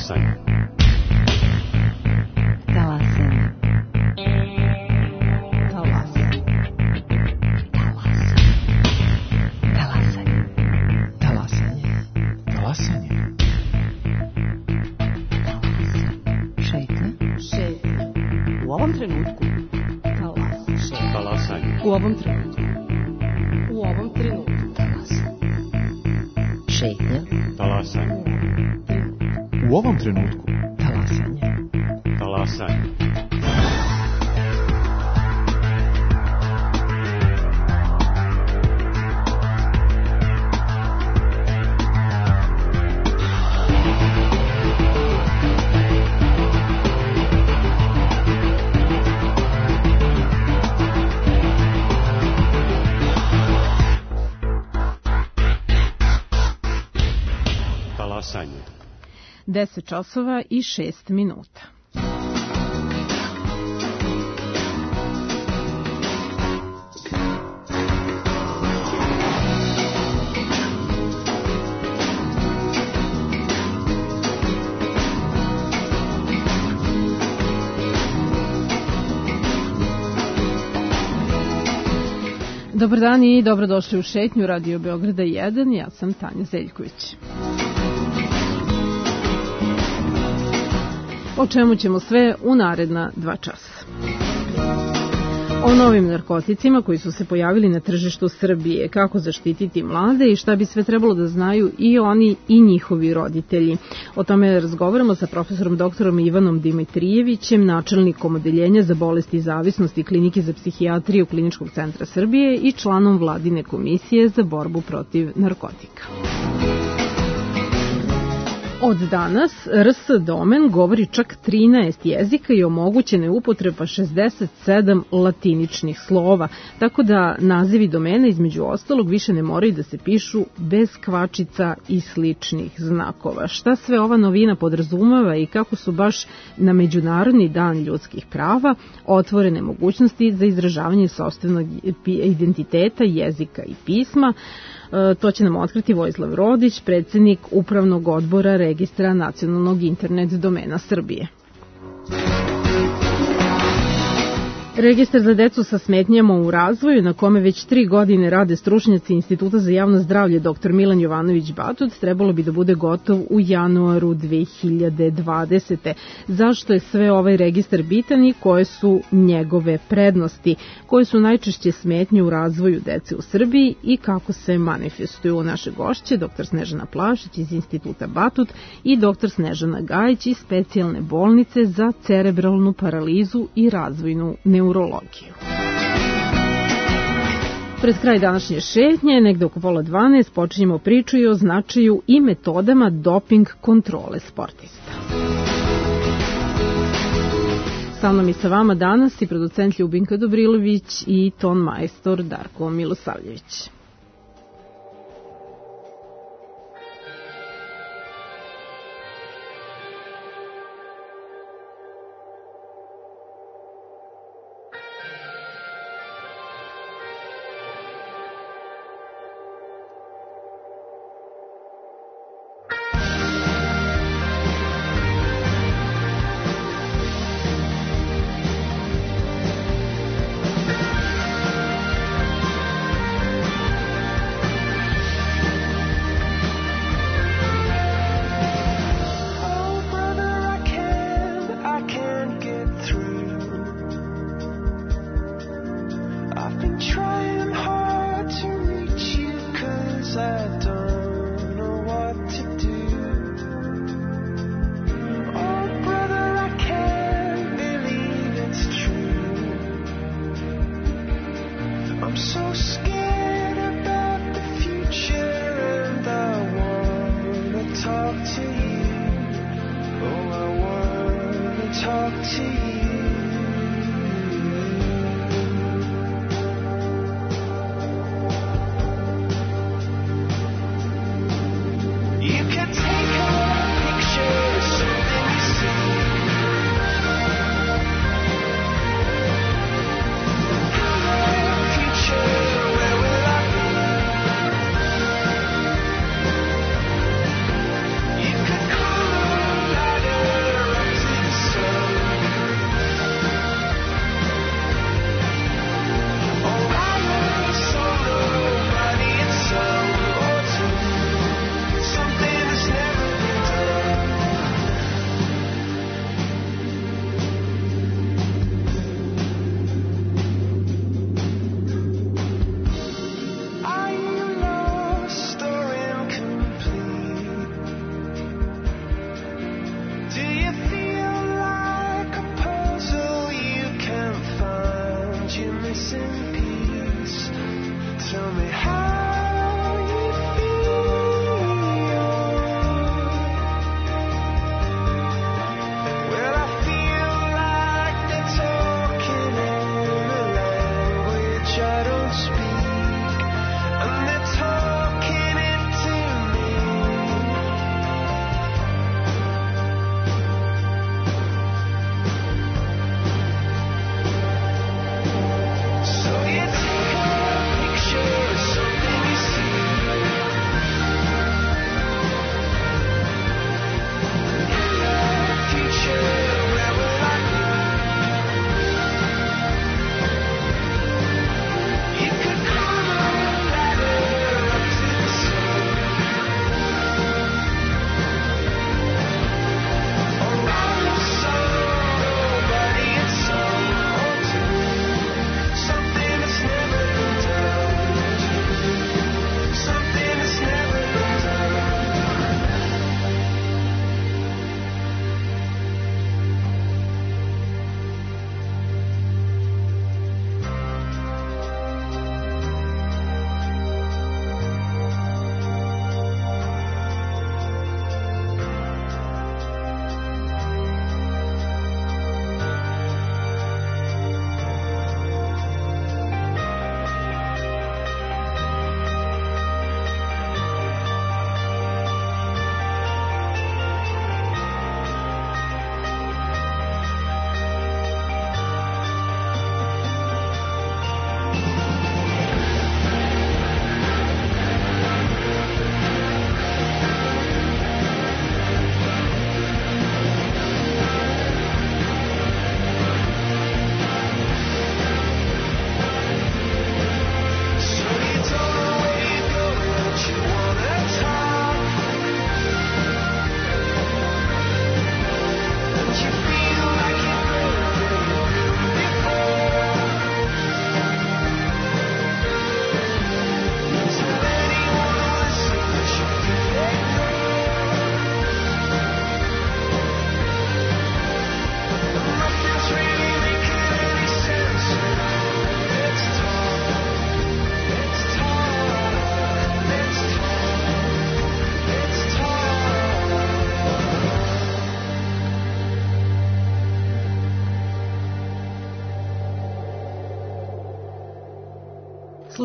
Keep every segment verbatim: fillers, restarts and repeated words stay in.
Talasanje. Talasanje. Talasanje. Talasanje. Talasanje. Talasanje. Šetnja. Šetnja. U ovom trenutku. Talasanje. Talasanje. U ovom trenutku. U ovom trenutku. Talasanje. Šetnja. Talasanje. U ovom trenutku. Talasanje. Talasanje. Talasanje. deset časova i šest minuta. Dobar dan i dobrodošli u šetnju Radio Beograda jedan, ja sam Tanja Zeljković. O čemu ćemo sve u naredna dva časa. O novim narkoticima koji su se pojavili na tržištu Srbije, kako zaštititi mlade i šta bi sve trebalo da znaju i oni i njihovi roditelji. O tome razgovaramo sa profesorom doktorom Ivanom Dimitrijevićem, načelnikom odeljenja za bolesti i zavisnosti Klinike za psihijatriju Kliničkog centra Srbije i članom Vladine komisije za borbu protiv narkotika. Od danas R S domen govori čak trinaest jezika i omogućena je upotreba šezdeset sedam latiničnih slova, tako da nazivi domena između ostalog više ne moraju da se pišu bez kvačica i sličnih znakova. Šta sve ova novina podrazumeva i kako su baš na Međunarodni dan ljudskih prava otvorene mogućnosti za izražavanje sopstvenog identiteta, jezika i pisma. To će nam otkriti Vojislav Rodić, predsjednik Upravnog odbora Registra nacionalnog internet domena Srbije. Registar za decu sa smetnjama u razvoju, na kome već tri godine rade stručnjaci Instituta za javno zdravlje dr Milan Jovanović Batut, trebalo bi da bude gotov u januaru dve hiljade dvadesete. Zašto je sve ovaj registar bitan i koje su njegove prednosti? Koje su najčešće smetnje u razvoju dece u Srbiji i kako se manifestuju? Naše gošće, dr Snežana Plavšić iz Instituta Batut i dr Snežana Gajić iz Specijalne bolnice za cerebralnu paralizu i razvojnu neurologiju. Pred kraj današnje šetnje, negde oko pola dvanaest, počinjemo priču i o značaju i metodama doping kontrole sportista. Sa mnom i sa vama danas i producent Ljubinka Dobrilović i ton majstor Darko Milosavljević.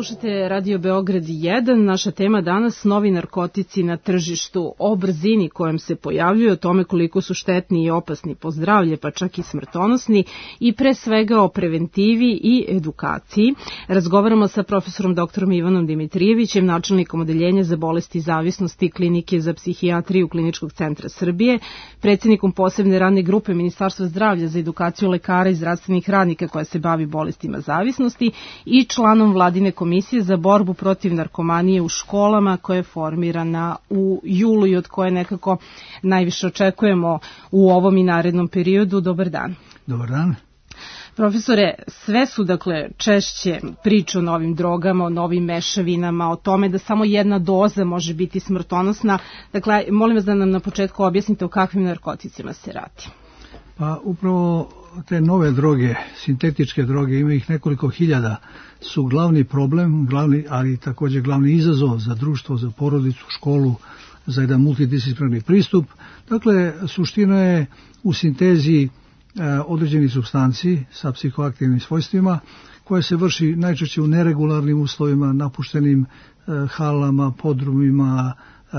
slušate Radio Beograd jedan. Naša tema danas novi narkotici na tržištu, o brzini kojom se pojavljuju, o tome koliko su štetni i opasni po zdravlje, pa čak i smrtonosni, i pre svega o preventivi i edukaciji. Razgovaramo sa profesorom doktorom Ivanom Dimitrijevićem, načelnikom odeljenja za bolesti i zavisnosti Klinike za psihijatriju Kliničkog centra Srbije, predsjednikom posebne radne grupe Ministarstva zdravlja za edukaciju lekara i zdravstvenih radnika koja se bavi bolestima zavisnosti i članom Vladine komisije za borbu protiv narkomanije u školama koja je formirana u julu i od koje nekako najviše očekujemo u ovom i narednom periodu. Dobar dan. Dobar dan. Profesore, sve su dakle češće priče o novim drogama, o novim mešavinama, o tome da samo jedna doza može biti smrtonosna. Dakle, molim vas da nam na početku objasnite o kakvim narkoticima se radi. Pa upravo te nove droge, sintetičke droge, ima ih nekoliko hiljada, su glavni problem, glavni, ali također glavni izazov za društvo, za porodicu, školu, za jedan multidisciplinarni pristup. Dakle, suština je u sintezi e, određenih supstanci sa psihoaktivnim svojstvima, koje se vrši najčešće u neregularnim uslovima, napuštenim e, halama, podrumima,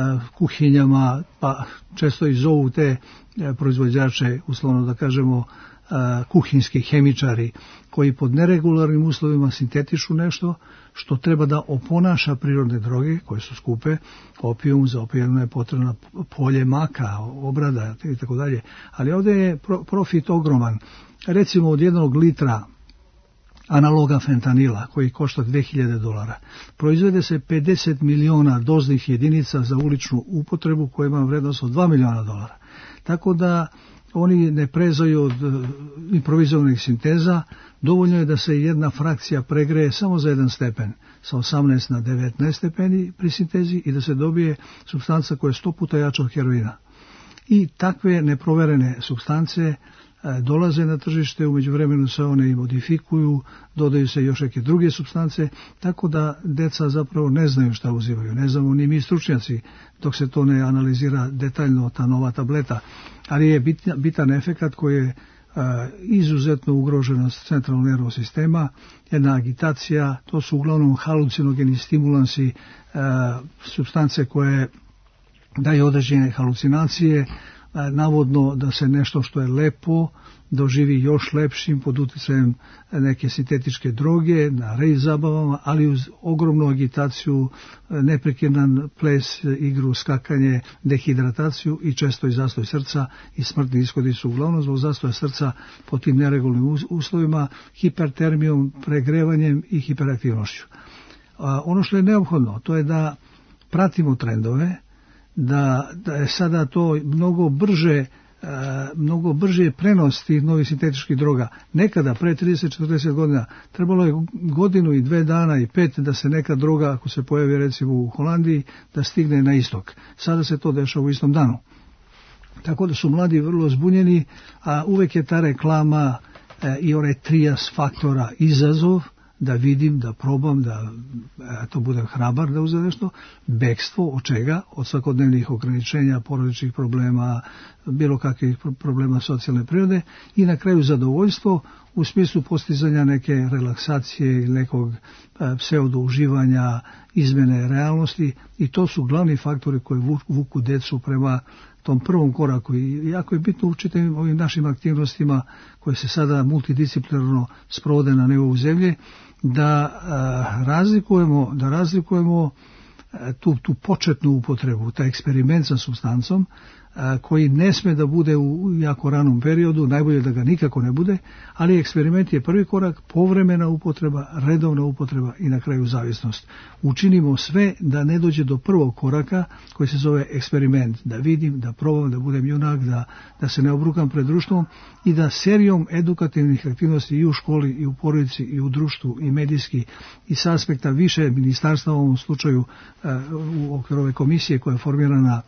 kuhinjama, pa često i zovu te proizvođače, uslovno da kažemo, kuhinski hemičari, koji pod neregularnim uslovima sintetišu nešto što treba da oponaša prirodne droge, koje su skupe. Opijum, za opijum je potrebno polje maka, obrada i tako dalje. Ali ovdje je profit ogroman. Recimo od jednog litra analoga fentanila, koji košta dve hiljade dolara. Proizvede se pedeset miliona doznih jedinica za uličnu upotrebu, koja ima vrednost od dva miliona dolara. Tako da oni ne prezaju od improvizovanih sinteza. Dovoljno je da se jedna frakcija pregreje samo za jedan stepen, sa osamnaest na devetnaest stepeni pri sintezi, i da se dobije supstanca koja je sto puta jača od heroina. I takve neproverene supstance dolaze na tržište, umeđu vremenu se one i modifikuju, dodaju se još neke druge supstance, tako da deca zapravo ne znaju šta uzimaju. Ne znamo ni mi stručnjaci dok se to ne analizira detaljno, ta nova tableta. Ali je bitan, bitan efekat koji je a, izuzetno ugroženost centralnog nervnog sistema, jedna agitacija, to su uglavnom halucinogeni stimulansi, a, supstance koje daju određene halucinacije, navodno da se nešto što je lepo doživi još lepšim pod utjecajem neke sintetičke droge, na rej zabavama, ali uz ogromnu agitaciju, neprekidan ples, igru, skakanje, dehidrataciju i često i zastoj srca, i smrtni ishodi su uglavnom zbog zastoja srca pod tim neregularnim uslovima, hipertermijom, pregrevanjem i hiperaktivnošću. A ono što je neophodno, to je da pratimo trendove, da, da je sada to mnogo brže, e, mnogo brže prenos tih novih sintetičkih droga. Nekada, pre trideset do četrdeset godina, trebalo je godinu i dve dana i pet da se neka droga, ako se pojavi recimo u Holandiji, da stigne na istok. Sada se to dešava u istom danu. Tako da su mladi vrlo zbunjeni, a uvek je ta reklama e, i onaj trijas faktora izazov, da vidim, da probam, da to budem hrabar da uzem nešto, bekstvo od čega? Od svakodnevnih ograničenja, porodičnih problema, bilo kakvih problema socijalne prirode, i na kraju zadovoljstvo u smislu postizanja neke relaksacije ili nekog pseudo uživanja, izmene realnosti, i to su glavni faktori koji vuku decu prema tom prvom koraku. I jako je bitno u čitavim ovim našim aktivnostima koje se sada multidisciplinarno sprovode na nivou zemlje, da a, razlikujemo, da razlikujemo a, tu, tu početnu upotrebu, taj eksperiment sa supstancom, a, koji ne sme da bude u jako ranom periodu, najbolje da ga nikako ne bude, ali eksperiment je prvi korak, povremena upotreba, redovna upotreba i na kraju zavisnost. Učinimo sve da ne dođe do prvog koraka koji se zove eksperiment, da vidim, da probam, da budem junak, da, da se ne obrukam pred društvom, i da serijom edukativnih aktivnosti i u školi, i u porodici, i u društvu, i medijski, i s aspekta više ministarstva, u ovom slučaju u okviru ove komisije koja je formirana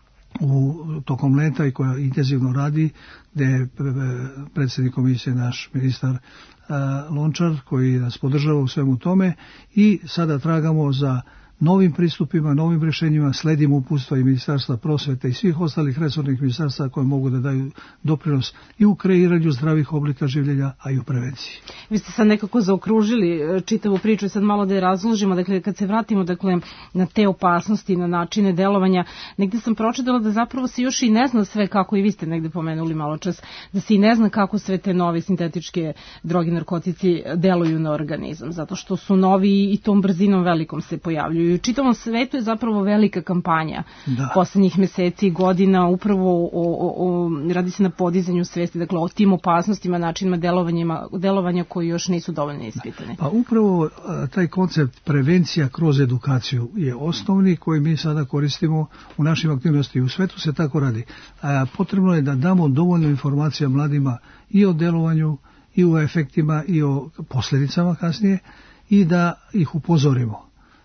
u tokom leta i koja intenzivno radi, gde je predsjednik komisije naš ministar uh, Lončar, koji nas podržava u svemu tome, i sada tragamo za novim pristupima, novim rješenjima, sledimo uputstva i Ministarstva prosvete i svih ostalih resornih ministarstva koje mogu da daju doprinos i u kreiranju zdravih oblika življenja, a i u prevenciji. Vi ste sad nekako zaokružili čitavu priču i sad malo da je razložimo. Dakle, kad se vratimo dakle, na te opasnosti, na načine delovanja, negde sam pročitala da zapravo se još i ne zna sve, kako i vi ste negde pomenuli malo čas, da se i ne zna kako sve te nove sintetičke droge, narkotici deluju na organizam, zato što su novi i tom brzinom velikom se pojavljuju. U čitavom svetu je zapravo velika kampanja da. Poslednjih meseci i godina upravo o, o, o, radi se na podizanju svesti, dakle o tim opasnostima, načinima delovanja koji još nisu dovoljno ispitani. Pa upravo taj koncept prevencija kroz edukaciju je osnovni koji mi sada koristimo u našim aktivnosti. U svetu se tako radi. A, potrebno je da damo dovoljno informacija mladima i o delovanju, i o efektima, i o posljedicama kasnije, i da ih upozorimo.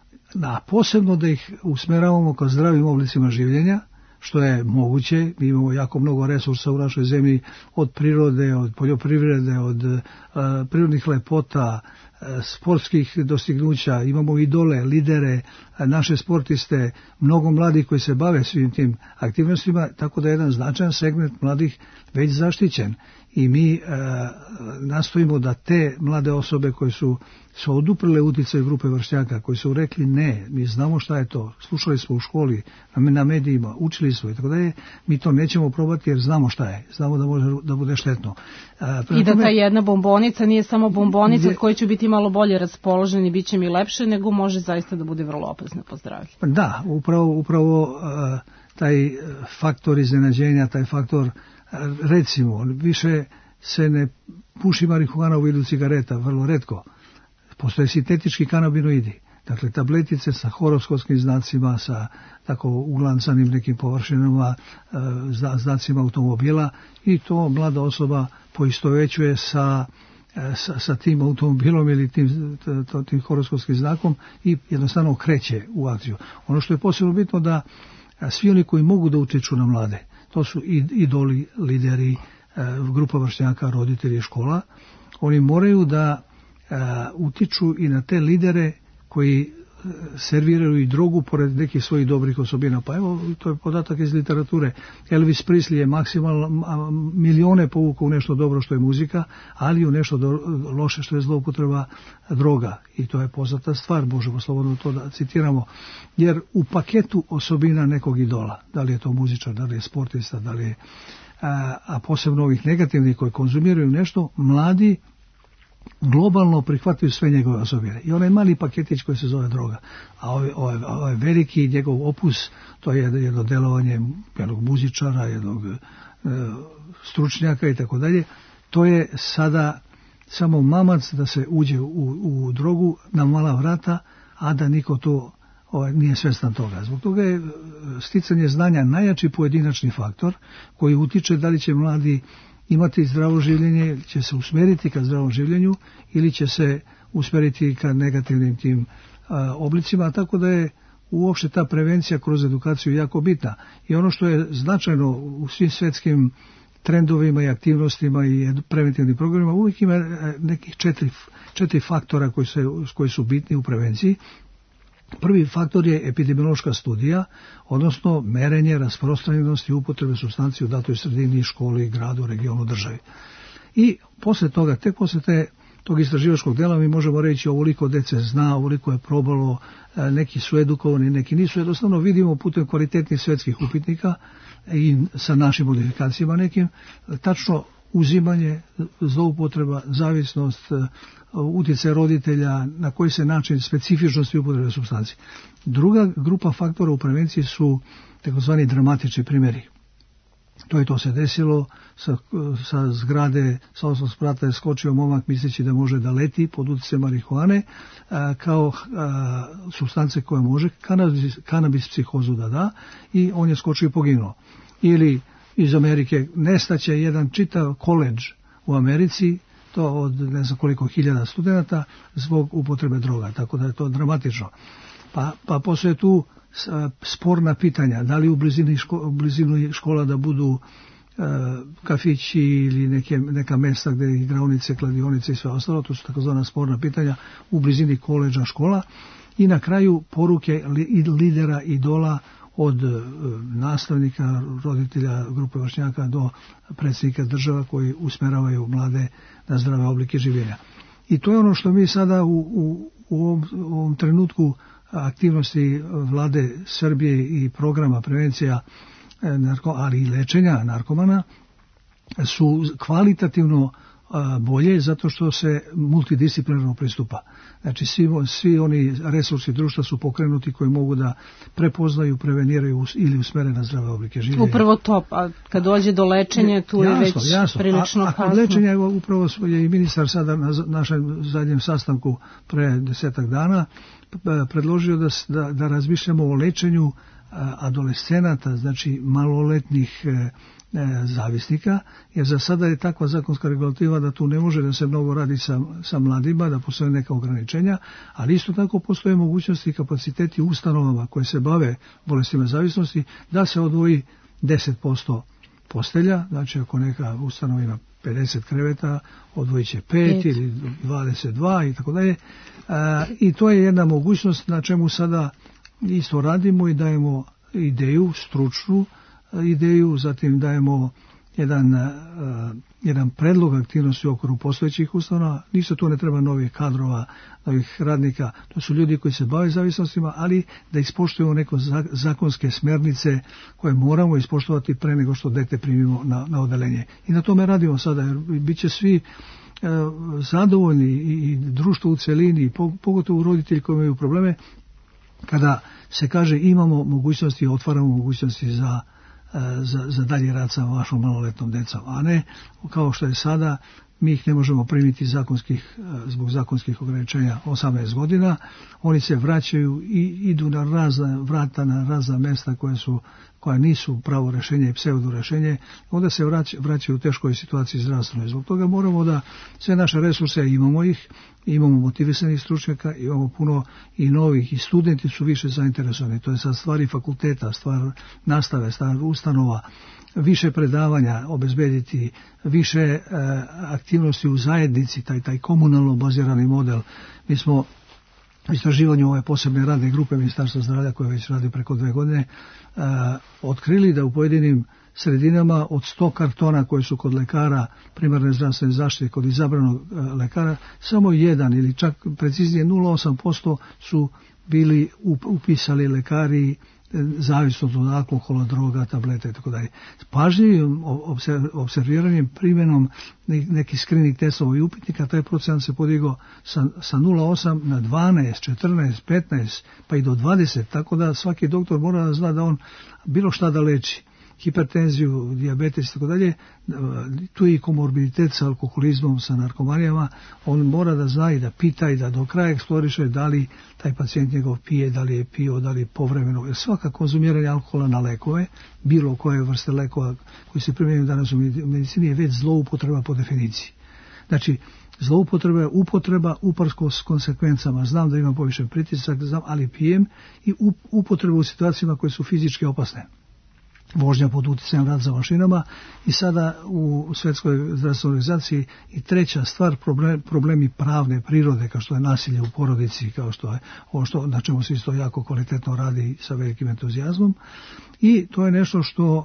A posebno da ih usmeravamo ka zdravim oblicima življenja, što je moguće. Mi imamo jako mnogo resursa u našoj zemlji, od prirode, od poljoprivrede, od uh, prirodnih lepota, uh, sportskih dostignuća. Imamo idole, lidere, uh, naše sportiste, mnogo mladih koji se bave svim tim aktivnostima, tako da je jedan značajan segment mladih već zaštićen. I mi e, nastojimo da te mlade osobe koje su se oduprle utjecaju grupe vršnjaka, koji su rekli ne, mi znamo šta je to, slušali smo u školi, na medijima, učili smo i tako dalje, mi to nećemo probati jer znamo šta je, znamo da može da bude štetno. A, I da ta jedna bombonica nije samo bombonica od koje će biti malo bolje raspoloženi, bit će mi lepše, nego može zaista da bude vrlo opasno po zdravlje. Da, upravo, upravo a, taj faktor iznenađenja, taj faktor, recimo, više se ne puši marihuana u vidu cigareta, vrlo retko. Postoje sintetički kanabinoidi, dakle tabletice sa horoskopskim znacima, sa tako uglancanim nekim površinama, znacima automobila, i to mlada osoba poistovećuje sa, sa, sa tim automobilom ili tim, tim horoskopskim znakom i jednostavno kreće u akciju. Ono što je posebno bitno da svi oni koji mogu da utječu na mlade, to su idoli, lideri, grupa vršnjaka, roditelji, škola. Oni moraju da utiču i na te lidere koji serviraju i drogu pored nekih svojih dobrih osobina. Pa evo, to je podatak iz literature. Elvis Presley je maksimalno milione povukao u nešto dobro što je muzika, ali u nešto do, loše što je zloupotreba droga. I to je poznata stvar, možemo slobodno to da citiramo. Jer u paketu osobina nekog idola, da li je to muzičar, da li je sportista, da li je, a, a posebno ovih negativnih koji konzumiraju nešto, mladi globalno prihvataju sve njegove osobine. I onaj mali paketić koji se zove droga. A ovaj, ovaj, ovaj veliki njegov opus, to je jedno delovanje jednog muzičara, jednog e, stručnjaka i tako dalje. To je sada samo mamac da se uđe u, u drogu na mala vrata, a da niko to ovaj, nije svjestan toga. Zbog toga je sticanje znanja najjači pojedinačni faktor koji utiče da li će mladi imati zdravo življenje, će se usmjeriti ka zdravom življenju ili će se usmjeriti ka negativnim tim a, oblicima, tako da je uopšte ta prevencija kroz edukaciju jako bitna. I ono što je značajno u svim svjetskim trendovima i aktivnostima i preventivnim programima, uvijek ima nekih četiri, četiri faktora koji, se, koji su bitni u prevenciji. Prvi faktor je epidemiološka studija, odnosno merenje rasprostranjenosti upotrebe supstanci u datoj sredini, školi, gradu, regionu, državi. I posle toga, tek posle te, tog istraživačkog dela mi možemo reći ovoliko dece zna, ovoliko je probalo, neki su edukovani, neki nisu. Jednostavno vidimo putem kvalitetnih svetskih upitnika i sa našim modifikacijama nekim, tačno uzimanje, zloupotreba, zavisnost, utjecaj roditelja, na koji se način specifičnosti upotrebe supstanci. Druga grupa faktora u prevenciji su takozvani dramatični primjeri. To je to se desilo, sa, sa zgrade, sa osmog sprata je skočio momak misleći da može da leti pod utjecajem marihuane, a, kao a, supstance koje može kanabis, kanabis psihozu da da, i on je skočio i poginuo. Ili iz Amerike nestaće jedan čitav koledž u Americi, to od ne znam koliko hiljada studenta, zbog upotrebe droga, tako da je to dramatično. Pa, pa postoje tu sporna pitanja, da li u blizini, ško, u blizini škola da budu e, kafići ili neke, neka mesta gdje je igraonice, kladionice i sve ostalo, to su takozvana sporna pitanja u blizini koledža, škola. I na kraju poruke lidera, idola, od nastavnika, roditelja grupe vršnjaka do predsjednika država koji usmeravaju mlade na zdrave oblike življenja. I to je ono što mi sada u, u, u, ovom, u ovom trenutku aktivnosti vlade Srbije i programa prevencija, narko, ali i lečenja narkomana su kvalitativno bolje zato što se multidisciplinarno pristupa. Znači svi, svi oni resursi društva su pokrenuti koji mogu da prepoznaju, preveniraju ili usmere na zdrave oblike življenja. Upravo to, a kad dođe do lečenja tu jasno, je već jasno. prilično opasno. A, a kod lečenja upravo je i ministar sada na našem zadnjem sastanku pre desetak dana predložio da, da, da razmišljamo o lečenju adolescenata, znači maloletnih zavisnika, jer za sada je takva zakonska regulativa da tu ne može da se mnogo radi sa, sa mladima, da postoje neka ograničenja, ali isto tako postoje mogućnosti i kapaciteti ustanovama koje se bave bolestima zavisnosti da se odvoji deset posto postelja, znači ako neka ustanova ima pedeset kreveta, odvojit će pet ili dvadeset dva i tako dalje. I to je jedna mogućnost na čemu sada isto radimo i dajemo ideju, stručnu ideju, zatim dajemo jedan, uh, jedan predlog aktivnosti u okviru postojećih ustanova. Nisu tu ne treba novih kadrova, novih radnika, to su ljudi koji se bave zavisnostima, ali da ispoštujemo neke zakonske smernice koje moramo ispoštovati pre nego što dete primimo na, na odelenje. I na tome radimo sada, jer bit će svi uh, zadovoljni i, i društvo u celini, pogotovo roditelji koji imaju probleme, kada se kaže imamo mogućnosti, otvaramo mogućnosti za Za, za dalje rad sa vašom maloletnom decom, a ne kao što je sada, mi ih ne možemo primiti zakonskih, zbog zakonskih ograničenja osamnaest godina, oni se vraćaju i idu na razna vrata, na razna mesta koje su, koja nisu pravo rešenje i pseudo rešenje, onda se vrać, vraćaju u teškoj situaciji zdravstvenoj. Zbog toga moramo da sve naše resurse, imamo ih, imamo motivisanih stručnjaka, imamo puno i novih, i studenti su više zainteresovani, to je sad stvari fakulteta, stvar nastave, stvar ustanova, više predavanja obezbediti, više e, aktivnosti u zajednici, taj, taj komunalno bazirani model. Mi smo u istraživanju ove posebne radne grupe Ministarstva zdravlja, koje već radi preko dve godine, e, otkrili da u pojedinim sredinama od sto kartona koji su kod lekara primarne zdravstvene zaštite, kod izabranog e, lekara, samo jedan ili čak preciznije nula zarez osam posto su bili upisali lekari zavisnost od alkohola, droga, tableta i tako dalje. S pažljivim observiranjem, primjenom nekih screening testova i upitnika, taj procenat se podigao sa, sa nula zarez osam na dvanaest, četrnaest, petnaest, pa i do dvadeset, tako da svaki doktor mora da zna da on bilo šta da leči. Hipertenziju, dijabetes i tako dalje, tu je i komorbiditet sa alkoholizmom, sa narkomanijama, on mora da zna i da pita i da do kraja eksploriše da li taj pacijent njegov pije, da li je pio, da li je povremeno, jer svaka konzumiranje alkohola na lekove, bilo koje vrste lekova koji se primjenjuju danas u medicini, je već zloupotreba po definiciji. Znači, zloupotreba je upotreba uparsko s konsekvencama. Znam da imam povišen pritisak, znam, ali pijem, i upotreba u situacijama koje su fizički opasne. Vožnja pod utjecajem, rad za mašinama, i sada u Svetskoj zdravstvenoj organizaciji i treća stvar, problem, problemi pravne prirode, kao što je nasilje u porodici, kao što je ovo što, na čemu se isto jako kvalitetno radi sa velikim entuzijazmom, i to je nešto što,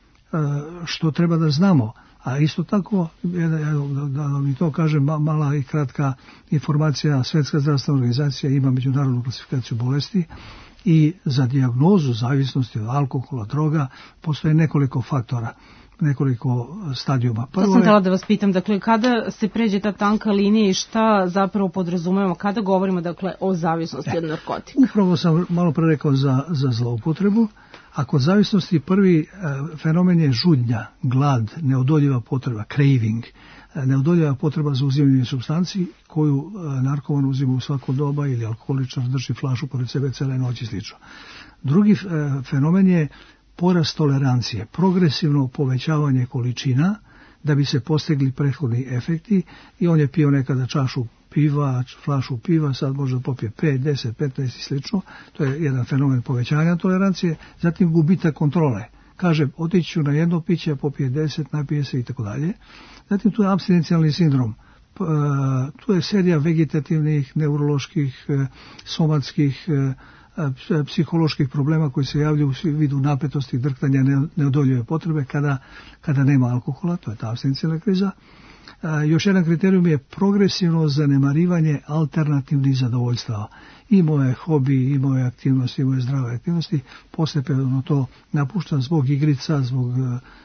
što treba da znamo. A isto tako, da vam i to kažem, mala i kratka informacija, Svetska zdravstvena organizacija ima međunarodnu klasifikaciju bolesti, i za dijagnozu zavisnosti od alkohola, droga, postoje nekoliko faktora, nekoliko stadijuma. Prvo to sam htjela da vas pitam, dakle, kada se pređe ta tanka linija i šta zapravo podrazumevamo kada govorimo, dakle, o zavisnosti od narkotika? Upravo sam malo pre rekao za, za zloupotrebu, a kod zavisnosti prvi e, fenomen je žudnja, glad, neodoljiva potreba, craving, neodoljiva potreba za uzimanje supstanci koju e, narkoman uzima u svako doba, ili alkoholičar drži flašu pored sebe cele noći i slično. Drugi e, fenomen je porast tolerancije, progresivno povećavanje količina da bi se postigli prethodni efekti, i on je pio nekada čašu piva, flašu piva, sad može da popije pet, deset, petnaest i slično. To je jedan fenomen povećanja tolerancije. Zatim gubitak kontrole. Kaže, otići ću na jedno piće, popije deset, napije se i tako dalje. Zatim tu je apstinencijalni sindrom. tu je serija vegetativnih, neuroloških, somatskih, psiholoških problema koji se javljaju u vidu napetosti, drhtanja, neodoljive potrebe kada, kada nema alkohola, to je ta apstinencijalna kriza. Još jedan kriterijum je progresivno zanemarivanje alternativnih zadovoljstava. I moje hobi, i moje aktivnosti, i moje zdrave aktivnosti, postepeno to napuštam zbog igrica, zbog uh,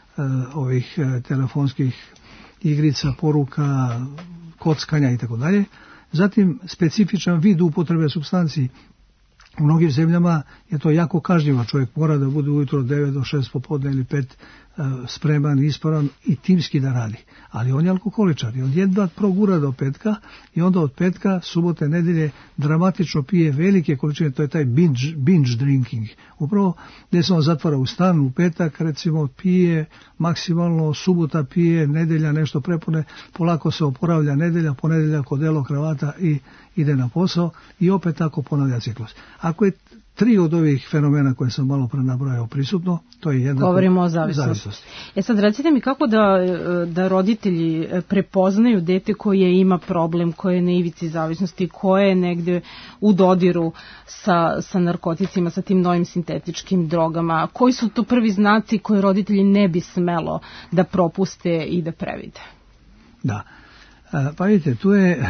ovih uh, telefonskih igrica, poruka, kockanja i tako dalje. Zatim, specifičan vid upotrebe supstanci. U mnogim zemljama je to jako kažnjivo. Čovjek mora da bude ujutro od devet do šest popodne ili pet spreman, ispravan i timski da radi. Ali on je alkoholičar i on jedva progura do petka i onda od petka, subote, nedelje dramatično pije velike količine, to je taj binge, binge drinking. Upravo gdje se on zatvara u stan u petak, recimo pije maksimalno, subota pije, nedelja nešto prepune, polako se oporavlja nedelja, ponedeljak odelo kravata i ide na posao i opet tako ponavlja ciklus. Ako je tri od ovih fenomena koje sam malo pre nabrojao prisutno, to je jednako govorimo o zavisnosti. zavisnosti. E sad recite mi kako da, da roditelji prepoznaju dete koje ima problem, koje je na ivici zavisnosti, koje je negde u dodiru sa, sa narkoticima, sa tim novim sintetičkim drogama. Koji su to prvi znaci koje roditelji ne bi smelo da propuste i da previde? Da, pa vidite, tu je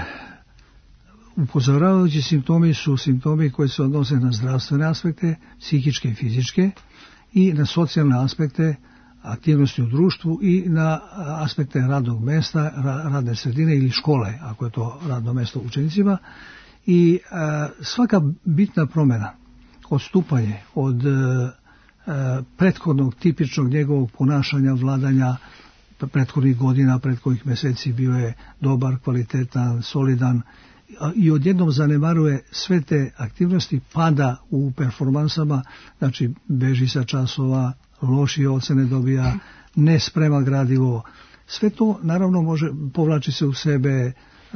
upozoravajući simptomi su simptomi koji se odnose na zdravstvene aspekte, psihičke i fizičke, i na socijalne aspekte, aktivnosti u društvu i na aspekte radnog mesta, radne sredine ili škole, ako je to radno mesto učenicima. I a, svaka bitna promjena, odstupanje od a, prethodnog tipičnog njegovog ponašanja, vladanja, prethodnih godina, prethodnih mjeseci bio je dobar, kvalitetan, solidan, i odjednom zanemaruje sve te aktivnosti, pada u performansama, znači beži sa časova, lošije ocene dobija, ne sprema gradivo. Sve to naravno može, povlači se u sebe,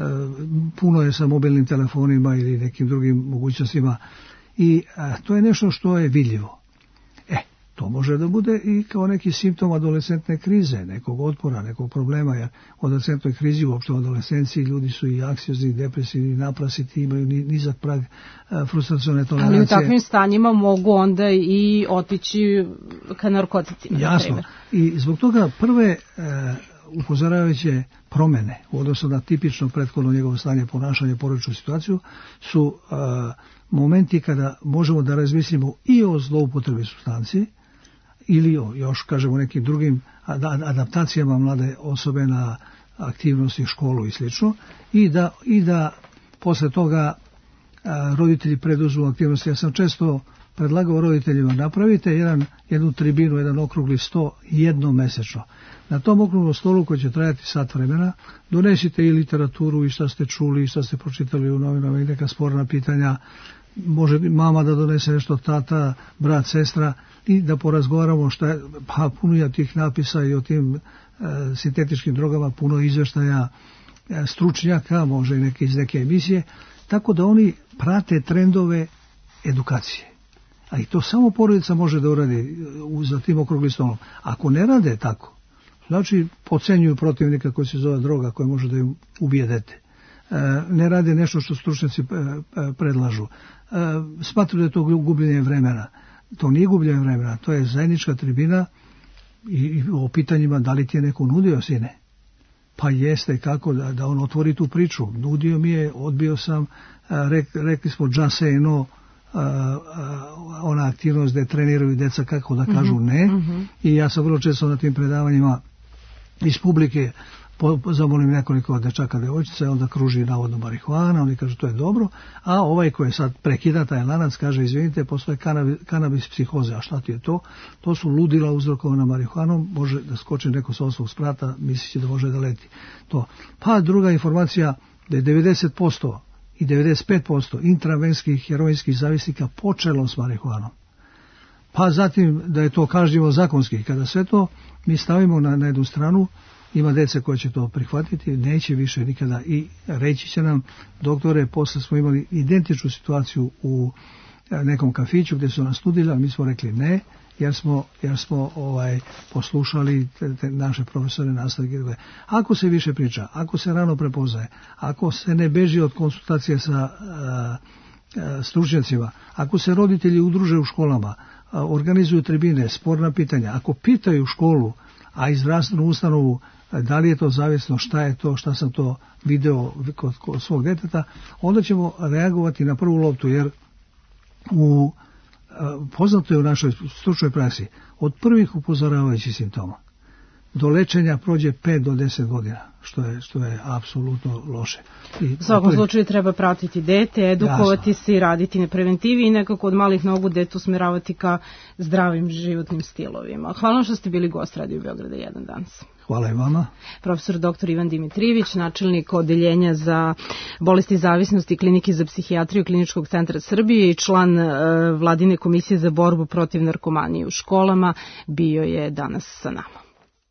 puno je sa mobilnim telefonima ili nekim drugim mogućnostima i to je nešto što je vidljivo. E, to može da bude i kao neki simptom adolescentne krize, nekog otpora, nekog problema, jer u adolescentnoj krizi, uopšte u adolescenciji, ljudi su i anksiozni, depresivni, naplasiti, imaju nizak prag frustracione tolerancije. Ali u takvim stanjima mogu onda i otići ka narkoticima. Jasno. I zbog toga prve e, upozoravajuće promjene u odnosu na tipično prethodno njegovo stanje ponašanja, porodičnu situaciju su e, momenti kada možemo da razmislimo i o zloupotrebi supstanci ili o još, kažemo, nekim drugim adaptacijama mlade osobe na aktivnosti, školu i slično, i da, i da posle toga a, roditelji preduzmu aktivnosti. Ja sam često predlagao roditeljima, napravite jedan, jednu tribinu, jedan okrugli sto jednom mesečno. Na tom okruglom stolu koji će trajati sat vremena, donesite i literaturu i šta ste čuli i šta ste pročitali u novinama i neka sporna pitanja, može mama da donese nešto, tata, brat, sestra, i da porazgovaramo šta je, pa puno je tih napisa i o tim e, sintetičkim drogama, puno izveštaja e, stručnjaka, može i neke iz neke emisije, tako da oni prate trendove edukacije. A i to samo porodica može da uradi u, za tim okruglim stolom. Ako ne rade tako, znači podcenjuju protivnika koji se zove droga, koja može da im ubije dete. E, ne rade nešto što stručnjaci e, predlažu. E, smatruju da je to gubljenje vremena. To nije gubljenje vremena, to je zajednička tribina i, i o pitanjima da li ti je neko nudio, sine. Pa jeste, kako da, da on otvori tu priču. Nudio mi je, odbio sam, rek, rekli smo just say no, a, a, ona aktivnost gde treniraju deca kako da kažu mm-hmm. ne. Mm-hmm. I ja sam vrlo često na tim predavanjima iz publike po, zamolim nekoliko dečaka, devojčica, i onda kruži navodno marihuana, oni kažu to je dobro, a ovaj koji sad prekida taj lanac kaže izvinite, postoje kanabis, kanabis psihoze, a šta ti je to? To su ludila uzrokovana marihuanom, može da skoči neko sa osmog sprata, mislići da može da leti. To. Pa druga informacija da je devedeset posto i devedeset pet posto intravenskih heroinskih zavisnika počelo s marihuanom. Pa zatim da je to kažnjivo zakonski. Kada sve to mi stavimo na, na jednu stranu, ima dece koje će to prihvatiti, neće više nikada i reći će nam, doktore, posle smo imali identičnu situaciju u nekom kafiću gdje su nas nudili, ali mi smo rekli ne jer smo, jer smo ovaj, poslušali te, te naše profesore, nastavnike. Ako se više priča, ako se rano prepoznaje, ako se ne beži od konsultacije sa uh, stručnjacima, ako se roditelji udruže u školama, organizuju tribine, sporna pitanja, ako pitaju školu, a i zdravstvenu ustanovu, da li je to zavisno, šta je to, šta sam to video kod, kod svog deteta, onda ćemo reagovati na prvu loptu, jer u, poznato je u našoj stručnoj praksi, od prvih upozoravajućih simptoma do lečenja prođe pet do deset godina, što je, što je apsolutno loše. I u svakom slučaju treba pratiti dete, edukovati jasno. se i raditi na preventivi i nekako od malih nogu detu usmeravati ka zdravim životnim stilovima. Hvala vam što ste bili gost Radio Beograda jedan danas. Hvala i vama. Profesor doktor Ivan Dimitrijević, načelnik odeljenja za bolesti zavisnosti Klinike za psihijatriju Kliničkog centra Srbije i član e, Vladine komisije za borbu protiv narkomanije u školama, bio je danas sa nama.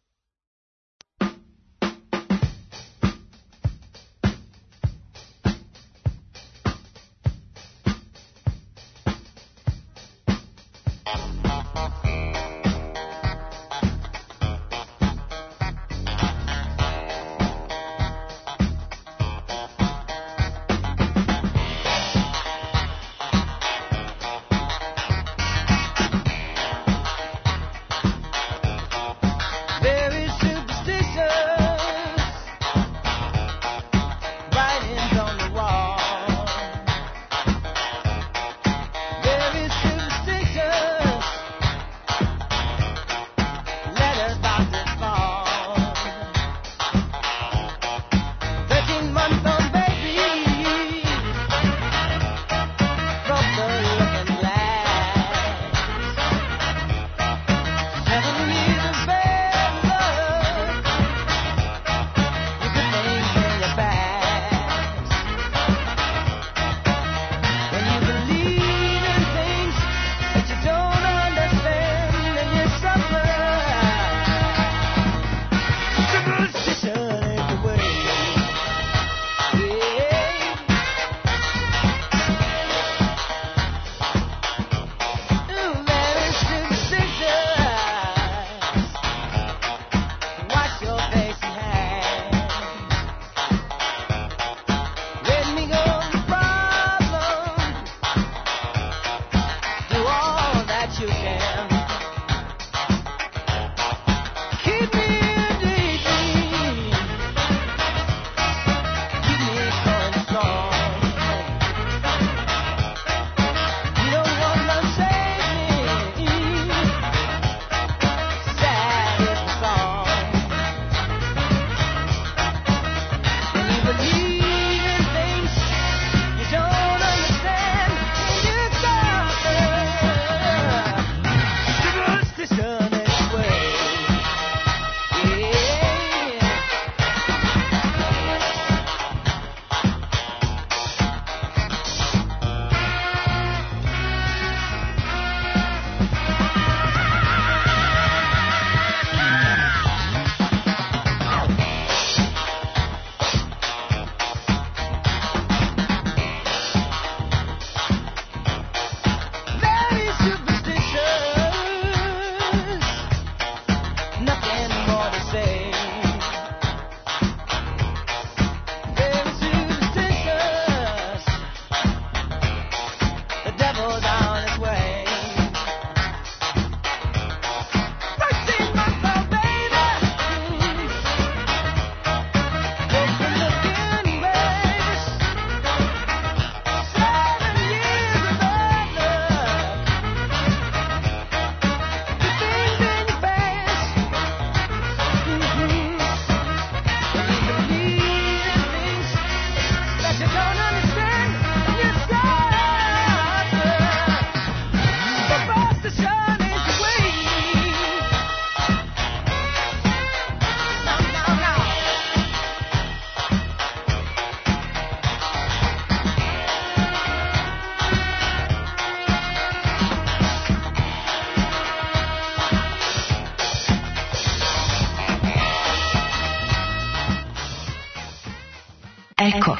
Eko.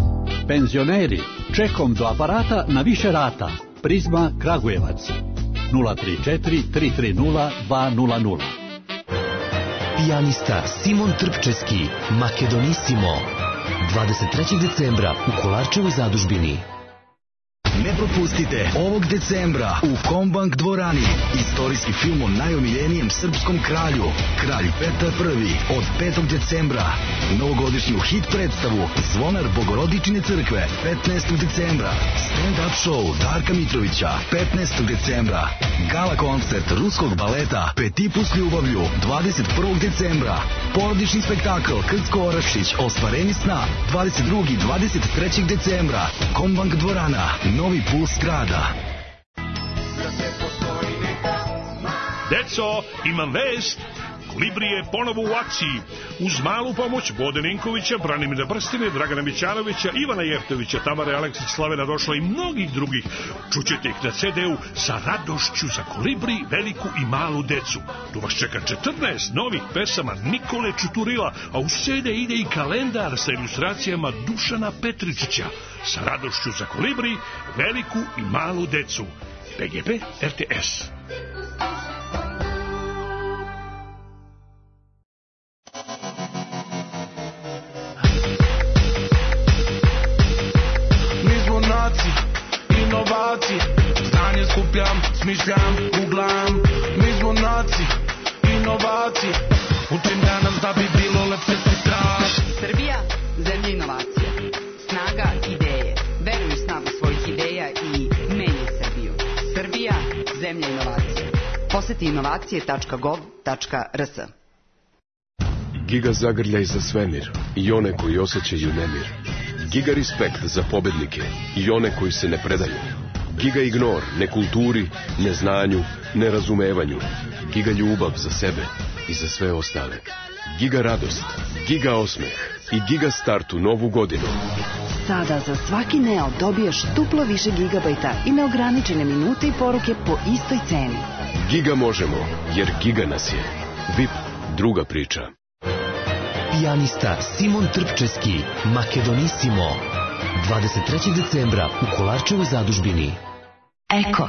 Penzioneri, čekom do aparata na više rata. Prizma Kragujevac. nula tri četiri tri tri nula dva nula nula. Pijanista Simon Trpčeski, Makedonissimo, dvadeset trećeg decembra u Kolarčevoj zadužbini. Ne propustite ovog decembra u Kombank dvorani istorijski film o najomiljenijem srpskom kralju, kralj Petar Prvi, od petog decembra. Novogodišnju hit predstavu Zvonar Bogorodične crkve petnaestog decembra. Stand-up show Darka Mitrovića petnaestog decembra. Gala koncert ruskog baleta Petipu s ljubavlju dvadeset prvog decembra. Porodični spektakl Krcko Orašić Ostvarenje sna dvadeset drugog i dvadeset trećeg decembra. Kombank dvorana, novi puls grada. Deco, imam vest. Kolibri je ponovo u akciji. Uz malu pomoć Bode Ninkovića, Branimira Brstine, Dragana Mićanovića, Ivana Jeftovića, Tamare Aleksić, Slavena Došla i mnogih drugih. Čućete ih na ce de u Sa radošću za Kolibri, veliku i malu decu. Tu vas čeka četrnaest novih pesama Nikole Čuturila, a u ce de ide i kalendar sa ilustracijama Dušana Petričića. Sa radošću za Kolibri, veliku i malu decu. pe ge pe er te es. Inovacije, znanje skupljam, smišljam, googlam. Mi smo naci, inovacije. Učim danas da bi bilo lepše sutra. Srbija, zemlja inovacija. Snaga ideje. Veruj u snagu svojih ideja i menjaj Srbiju. Srbija, zemlja inovacija. Poseti inovacije tačka gov tačka er es. Giga zagrljaj za svemir i one koji osjećaju nemir. Giga respekt za pobednike i one koji se ne predaju. Giga ignor nekulturi, neznanju, nerazumevanju. Giga ljubav za sebe i za sve ostale. Giga radost, giga osmeh i giga start u novu godinu. Sada za svaki Neo dobiješ duplo više gigabajta i neograničene minute i poruke po istoj ceni. Giga možemo, jer giga nas je. V I P, druga priča. Pijanista Simon Trpčeski, Makedonissimo, dvadeset trećeg decembra u Kolarčevoj zadužbini. Eko.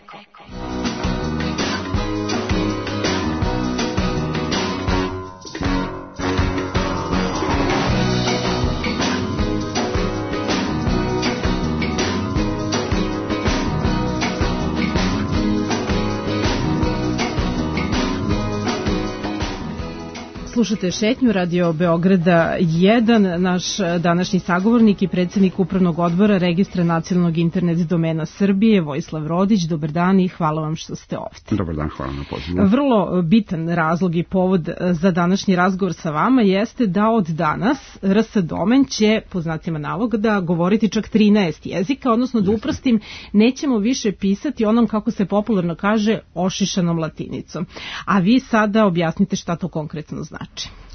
Slušate šetnju Radio Beograda jedan, naš današnji sagovornik i predsjednik Upravnog odbora Registra nacionalnog internet domena Srbije, Vojislav Rodić. Dobar dan i hvala vam što ste ovdje. Dobar dan, hvala na pozivu. Vrlo bitan razlog i povod za današnji razgovor sa vama jeste da od danas er es domen će, po znacima navoda, govoriti čak trinaest jezika, odnosno da uprostim, nećemo više pisati onom, kako se popularno kaže, ošišanom latinicom. A vi sada objasnite šta to konkretno znači.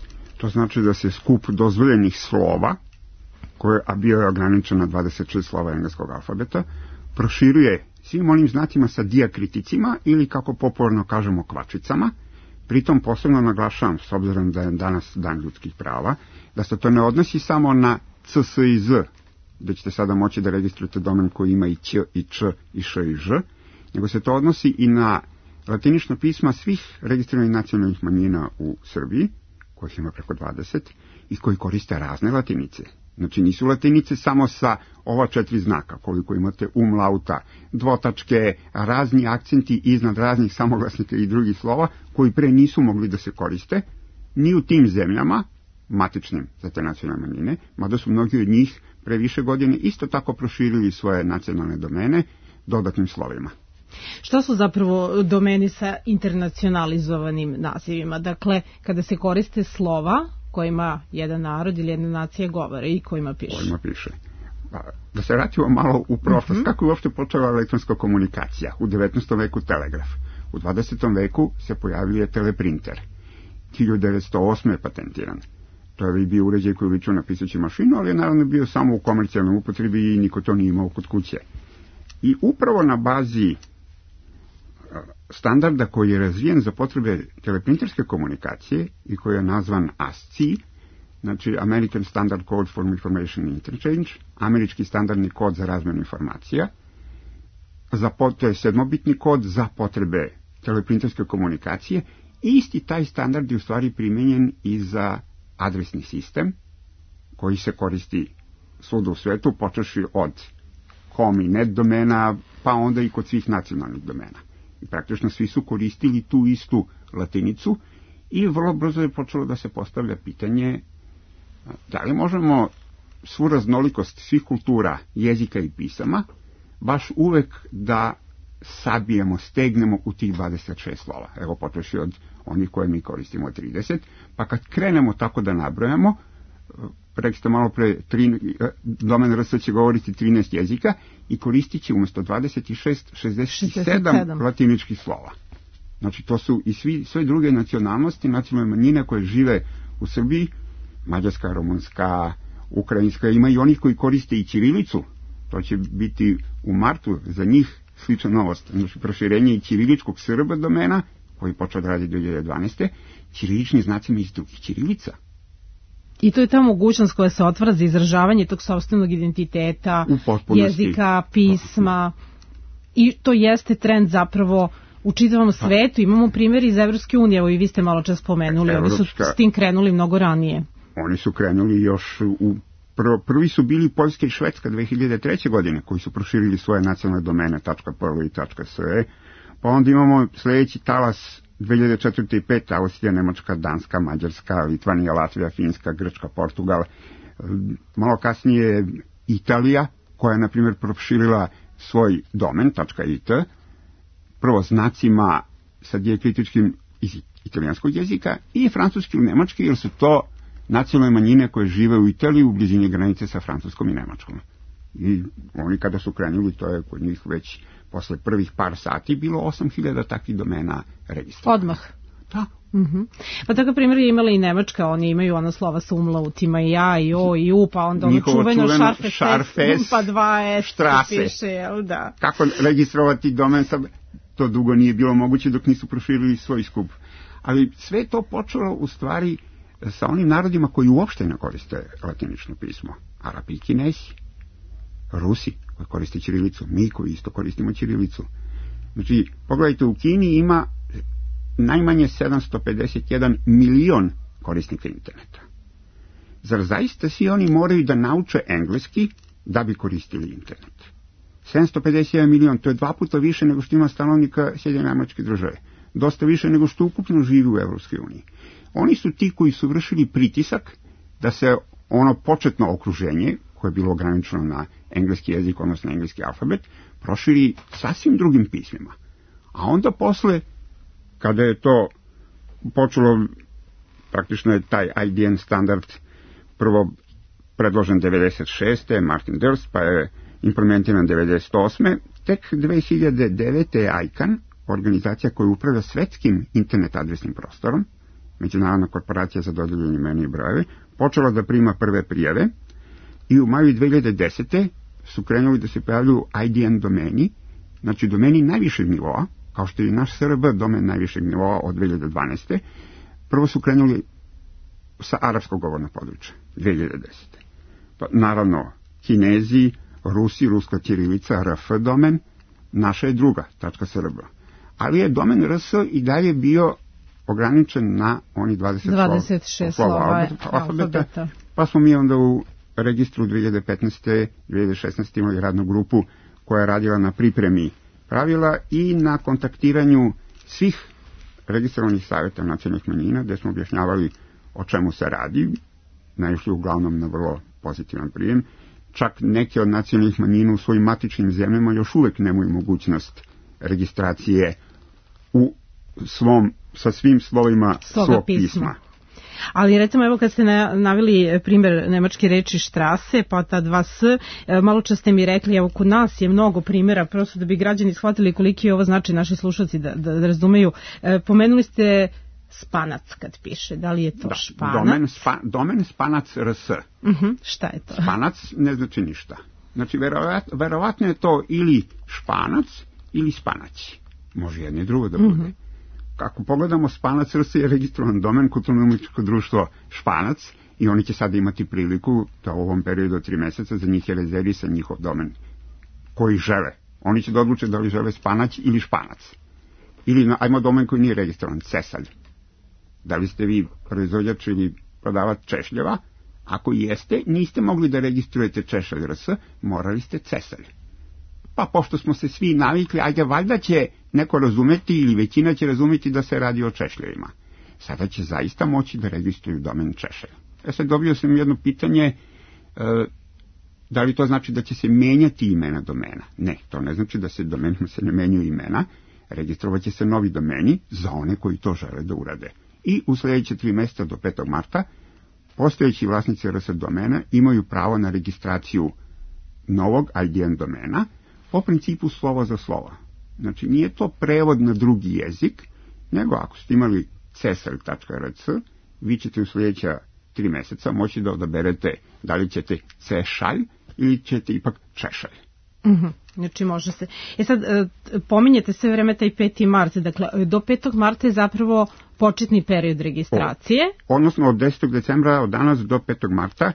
To znači da se skup dozvoljenih slova, koje, a bio je ograničen na dvadeset šest slova engleskog alfabeta, proširuje svim onim znacima sa dijakriticima ili, kako popularno kažemo, kvačicama. Pritom posebno naglašavam, s obzirom da je danas dan ljudskih prava, da se to ne odnosi samo na c, s i z, da ćete sada moći da registrujete domen koji ima i ć, i č, i š, i ž, nego se to odnosi i na latinično pisma svih registriranih nacionalnih manjina u Srbiji, kojih ima preko dvadeset, i koji koriste razne latinice. Znači nisu latinice samo sa ova četiri znaka, koliko imate umlauta, dvotačke, razni akcenti iznad raznih samoglasnika i drugih slova, koji pre nisu mogli da se koriste, ni u tim zemljama, matičnim za te nacionalne manjine, mada su mnogi od njih pre više godine isto tako proširili svoje nacionalne domene dodatnim slovima. Šta su zapravo domeni sa internacionalizovanim nazivima? Dakle, kada se koriste slova kojima jedan narod ili jedna nacija govore i kojima piše. Kojima piše. Da se vratimo malo u prošlost. Uh-huh. Kako je uopšte počela elektronska komunikacija? U devetnaestom veku telegraf. U dvadesetom veku se pojavio teleprinter. hiljadu devetsto osme je patentiran. To je bio uređaj koji ličio na pisaću mašinu, ali je naravno bio samo u komercijalnoj upotrebi i niko to nije imao kod kuće. I upravo na bazi standarda koji je razvijen za potrebe teleprinterske komunikacije i koji je nazvan A S C I, znači American Standard Code for Information Interchange, američki standardni kod za razmjenu informacija, za, to je sedmobitni kod za potrebe teleprinterske komunikacije. Isti taj standard je u stvari primenjen i za adresni sistem, koji se koristi svuda u svetu, počeši od com i net domena, pa onda i kod svih nacionalnih domena. I praktično svi su koristili tu istu latinicu i vrlo brzo je počelo da se postavlja pitanje da li možemo svu raznolikost svih kultura, jezika i pisama baš uvek da sabijemo, stegnemo u tih dvadeset šest slova. Evo počeši od onih koje mi koristimo trideset, pa kad krenemo tako da nabrojamo, rekli ste malo pre, tri, domen R S će govoriti trinaest jezika i koristit će umjesto dvadeset šest, šezdeset sedam latiničkih slova. Znači to su i svi, sve druge nacionalnosti, nacionalne manjine koje žive u Srbiji, mađarska, rumunska, ukrajinska, ima i onih koji koriste i ćirilicu, to će biti u martu za njih slična novost, znači proširenje i ćiriličkog S R B domena, koji počeo da radi dve hiljade dvanaeste. Ćirilični znacima iz drugih ćirilica. I to je ta mogućnost koja se otvara za izražavanje tog sopstvenog identiteta, jezika, pisma. I to jeste trend zapravo u čitavom svetu. Imamo primjer iz Evropske unije, evo i vi ste malo čas spomenuli, oni su s tim krenuli mnogo ranije. Oni su krenuli još u Prvo, prvi su bili Poljska i Švedska dve hiljade treće. godine, koji su proširili svoje nacionalne domene .pl i .se. Pa onda imamo sljedeći talas dve hiljade četvrte. i pete. Austrija, Nemačka, Danska, Mađarska, Litvanija, Latvija, Finska, Grčka, Portugal. Malo kasnije Italija, koja je, na primjer, proširila svoj domen .it. Prvo znacima sa dijakritičkim iz italijanskog jezika i francuski i nemački, jer su to nacionalne manjine koje žive u Italiji u blizini granice sa Francuskom i Nemačkom. I oni kada su krenuli, to je kod njih već posle prvih par sati bilo osam hiljada takvih domena registrovano. Odmah. Da. Uh-huh. Pa tako primjer je imala i Nemačka, oni imaju ona slova sa umlautima i ja i o i u, pa onda ono čuveno, čuveno šarfes, šarfes, pa dva es piše, jel da? Kako registrovati domen, sa, to dugo nije bilo moguće dok nisu proširili svoj skup. Ali sve to počelo u stvari sa onim narodima koji uopšte ne koriste latinično pismo. Arapi i Kinezi, Rusi koji koriste ćirilicu, mi koji isto koristimo ćirilicu. Znači, pogledajte, u Kini ima najmanje sedamsto pedeset jedan milion korisnika interneta. Zar zaista svi oni moraju da nauče engleski da bi koristili internet? sedamsto pedeset jedan milion, to je dva puta više nego što ima stanovnika Sjedinjenih Američkih Država. Dosta više nego što ukupno živi u Evropskoj uniji. Oni su ti koji su vršili pritisak da se ono početno okruženje, koje je bilo ograničeno na engleski jezik, odnosno engleski alfabet, proširi sasvim drugim pismima. A onda posle, kada je to počelo, praktično je taj I D N standard prvo predložen devedeset šeste. Martin Durst, pa je implementiran devedeset osme. Tek dve hiljade devete. je I C A N, organizacija koja upravlja svetskim internet adresnim prostorom, Međunarodna korporacija za dodeljene imena i brojeve, počela da prima prve prijave i u maju dve hiljade desete. su krenuli da se pojavljuju I D N domeni, znači domeni najvišeg nivoa, kao što je i naš S R B domen najvišeg nivoa od dve hiljade dvanaeste. Prvo su krenuli sa arapskog govornog područja, dve hiljade desete. Pa, naravno, Kinezi, Rusi, ruska ćirilica, R F domen, naša je druga, .s R B. Ali je domen R S i dalje bio ograničen na oni dvadeset šest slova alfabeta, pa smo mi onda u registru dve hiljade petnaeste. dve hiljade šesnaeste. imali radnu grupu koja je radila na pripremi pravila i na kontaktiranju svih registrovanih savjeta nacionalnih manjina, gde smo objašnjavali o čemu se radi, naišli uglavnom na vrlo pozitivan prijem. Čak neke od nacionalnih manjina u svojim matičnim zemljama još uvek nemaju mogućnost registracije u svom, sa svim slovima svog pisma. pisma. Ali recimo, evo kad ste naveli primjer nemačke reči štrase, pa ta dva s, malo čas ste mi rekli, evo kod nas je mnogo primjera, prosto da bi građani shvatili koliki je ovo znači naši slušalci da, da, da razumeju. E, pomenuli ste spanac kad piše, da li je to da, španac? Domen, spa, domen spanac R S. Uh-huh, šta je to? Spanac ne znači ništa. Znači, verovatno, verovatno je to ili španac ili spanac. Može jedno i drugo da bude. Uh-huh. Kako pogledamo, Spanac R S je registrovan domen, kulturno-umetničko društvo Španac, i oni će sada imati priliku da u ovom periodu od tri meseca za njih je rezervisan njihov domen koji žele Oni će da odluče da li žele spanać ili španac. Ili, ajmo domen koji nije registrovan, cesalj. Da li ste vi proizvođač ili prodavac češljeva? Ako jeste, niste mogli da registrujete češalj R S, morali ste cesalj. Pa pošto smo se svi navikli, ajde, valjda će neko razumeti ili većina će razumeti da se radi o češljevima. Sada će zaista moći da registruju domen češalj. Ja sad dobio sam jedno pitanje, e, da li to znači da će se menjati imena domena? Ne, to ne znači da se domenima se ne menjaju imena, registrovat će se novi domeni za one koji to žele da urade. I u sljedeće tri mjeseca do petog marta postojeći vlasnici R S domena imaju pravo na registraciju novog I D N domena po principu slova za slova. Znači, nije to prevod na drugi jezik, nego ako ste imali cesalj tačka R C, vi ćete u sljedeća tri mjeseca moći da odaberete da li ćete cešalj ili ćete ipak češalj. Mm-hmm. Znači može se. E sad, pominjete sve vreme taj peti mart, dakle do petog marta je zapravo početni period registracije. O, odnosno od desetog decembra od danas do petog marta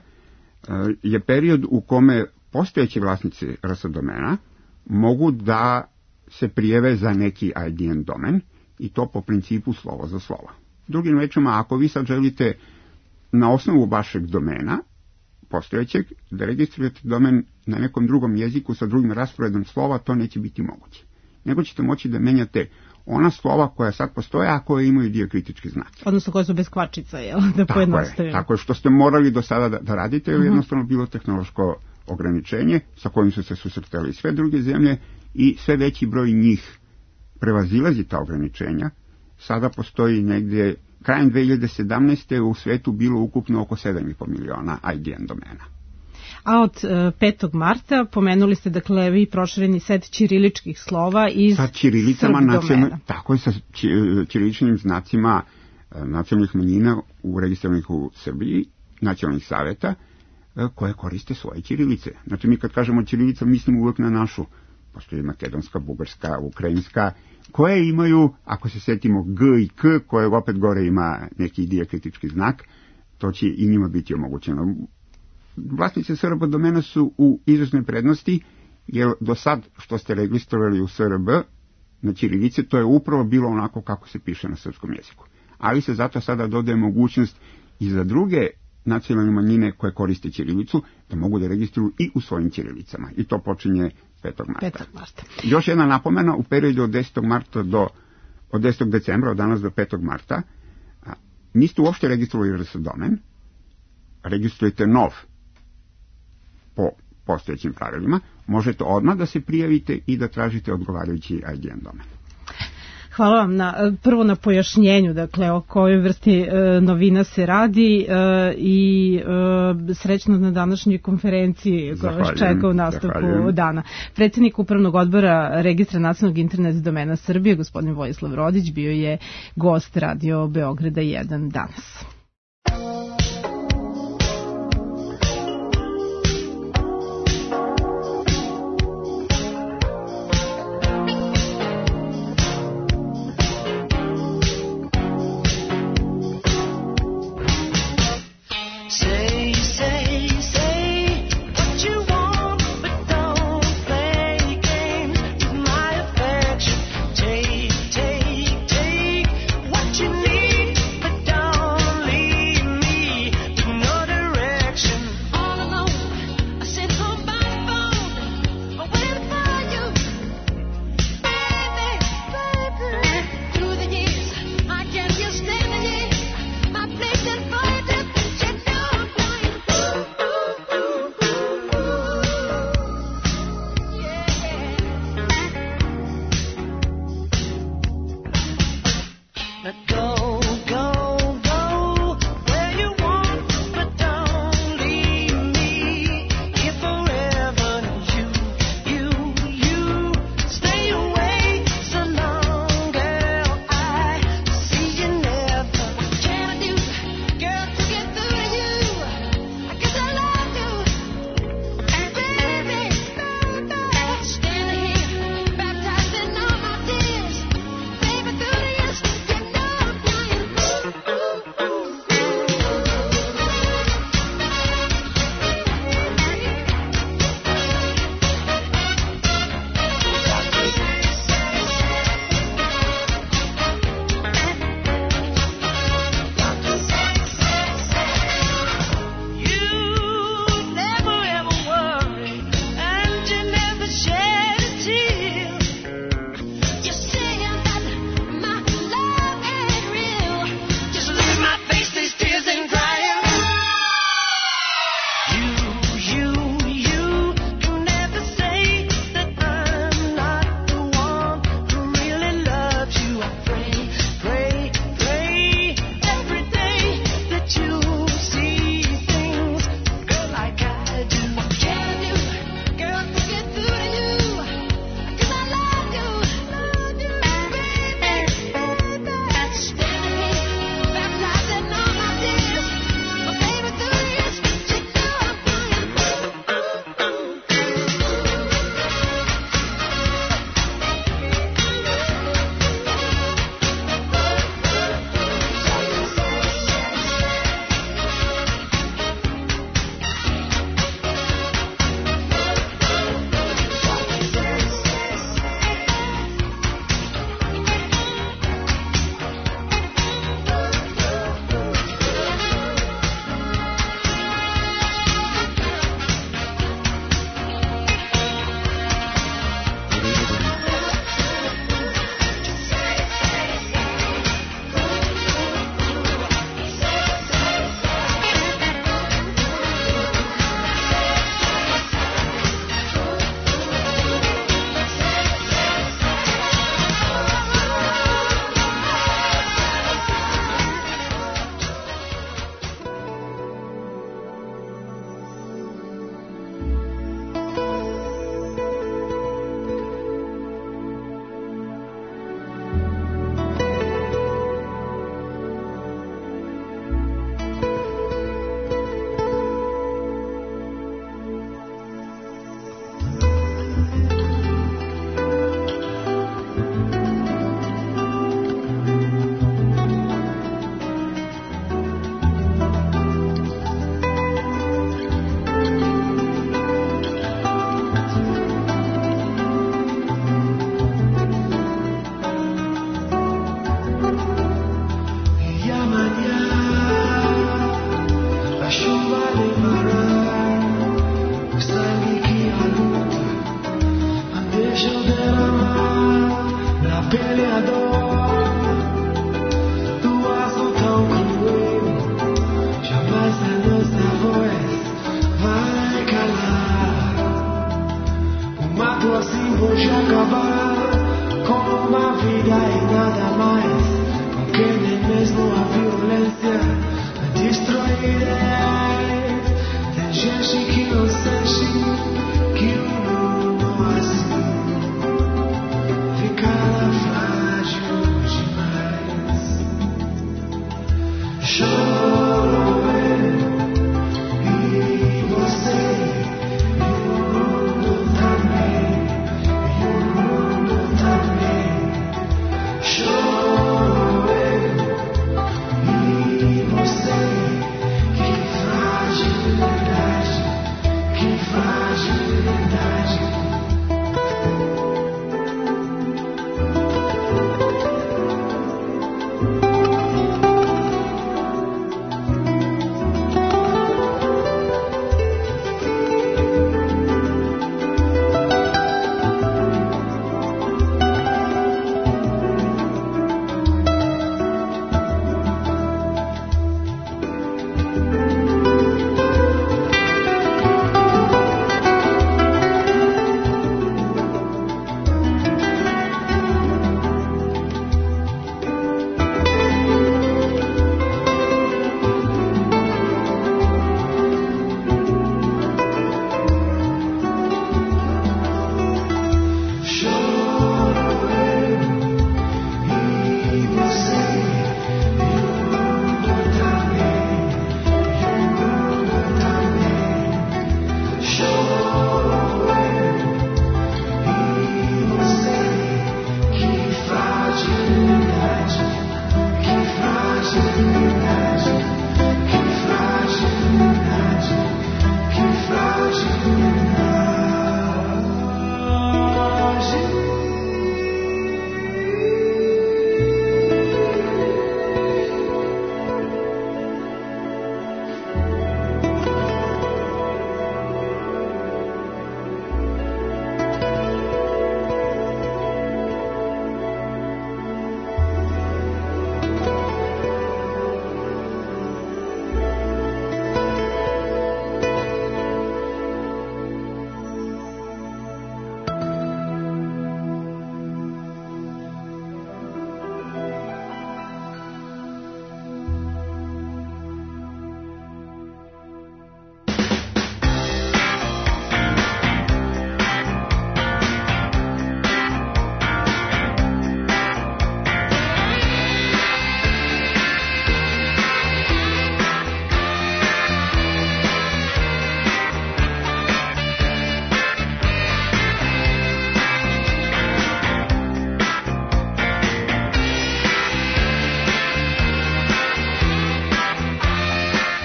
je period u kome postojeći vlasnici R S domena mogu da se prijave za neki I D N domen i to po principu slova za slova. Drugim rečima, ako vi sad želite na osnovu vašeg domena postojećeg da registrujete domen na nekom drugom jeziku sa drugim rasporedom slova, to neće biti moguće. Nego ćete moći da menjate ona slova koja sad postoje, a koje imaju dijakritički znak. Odnosno koje su bez kvačica, jel? Da pojednostavimo. Tako je, što ste morali do sada da, da radite, jer uh-huh. jednostavno bilo tehnološko ograničenje sa kojim su se susretali sve druge zemlje i sve veći broj njih prevazilazi ta ograničenja. Sada postoji negdje, krajem dve hiljade sedamnaeste. u svetu bilo ukupno oko sedam i po miliona I D N domena. A od petog marta pomenuli ste, dakle, vi prošireni set ćiriličkih slova iz sa ćirilicama Srb nacional, domena. Tako je, sa ćiriličnim znacima nacionalnih manjina uregistrovanih u Srbiji, nacionalnih saveta, koje koriste svoje ćirilice. Znači, mi kad kažemo ćirilica, mislimo uvek na našu. Postoji makedonska, bugarska, ukrajinska, koje imaju, ako se setimo G i K, koje opet gore ima neki dijakritički znak, to će i njima biti omogućeno. Vlasnici S R B domena su u izvesnoj prednosti, jer do sad što ste registrovali u S R B na ćirilici, to je upravo bilo onako kako se piše na srpskom jeziku. Ali se zato sada dodaje mogućnost i za druge nacionalne manjine koje koriste ćirilicu da mogu da registruju i u svojim ćirilicama. I to počinje petog marta. petog marta. Još jedna napomena, u periodu od desetog marta do od desetog decembra, od danas do petog marta, a, niste uopšte registrovali R S domen, registrujete nov po postojećim pravilima, možete odmah da se prijavite i da tražite odgovarajući I D N domen. Hvala vam na, prvo na pojašnjenju, dakle, o kojoj vrsti e, novina se radi e, i e, srećno na današnjoj konferenciji koja vas čeka u nastavku zahvaljujem. Dana. Predsjednik Upravnog odbora Registra nacionalnog internet domena Srbije, gospodin Vojislav Rodić, bio je gost Radio Beograda jedan danas. Take, take, take what you need, but don't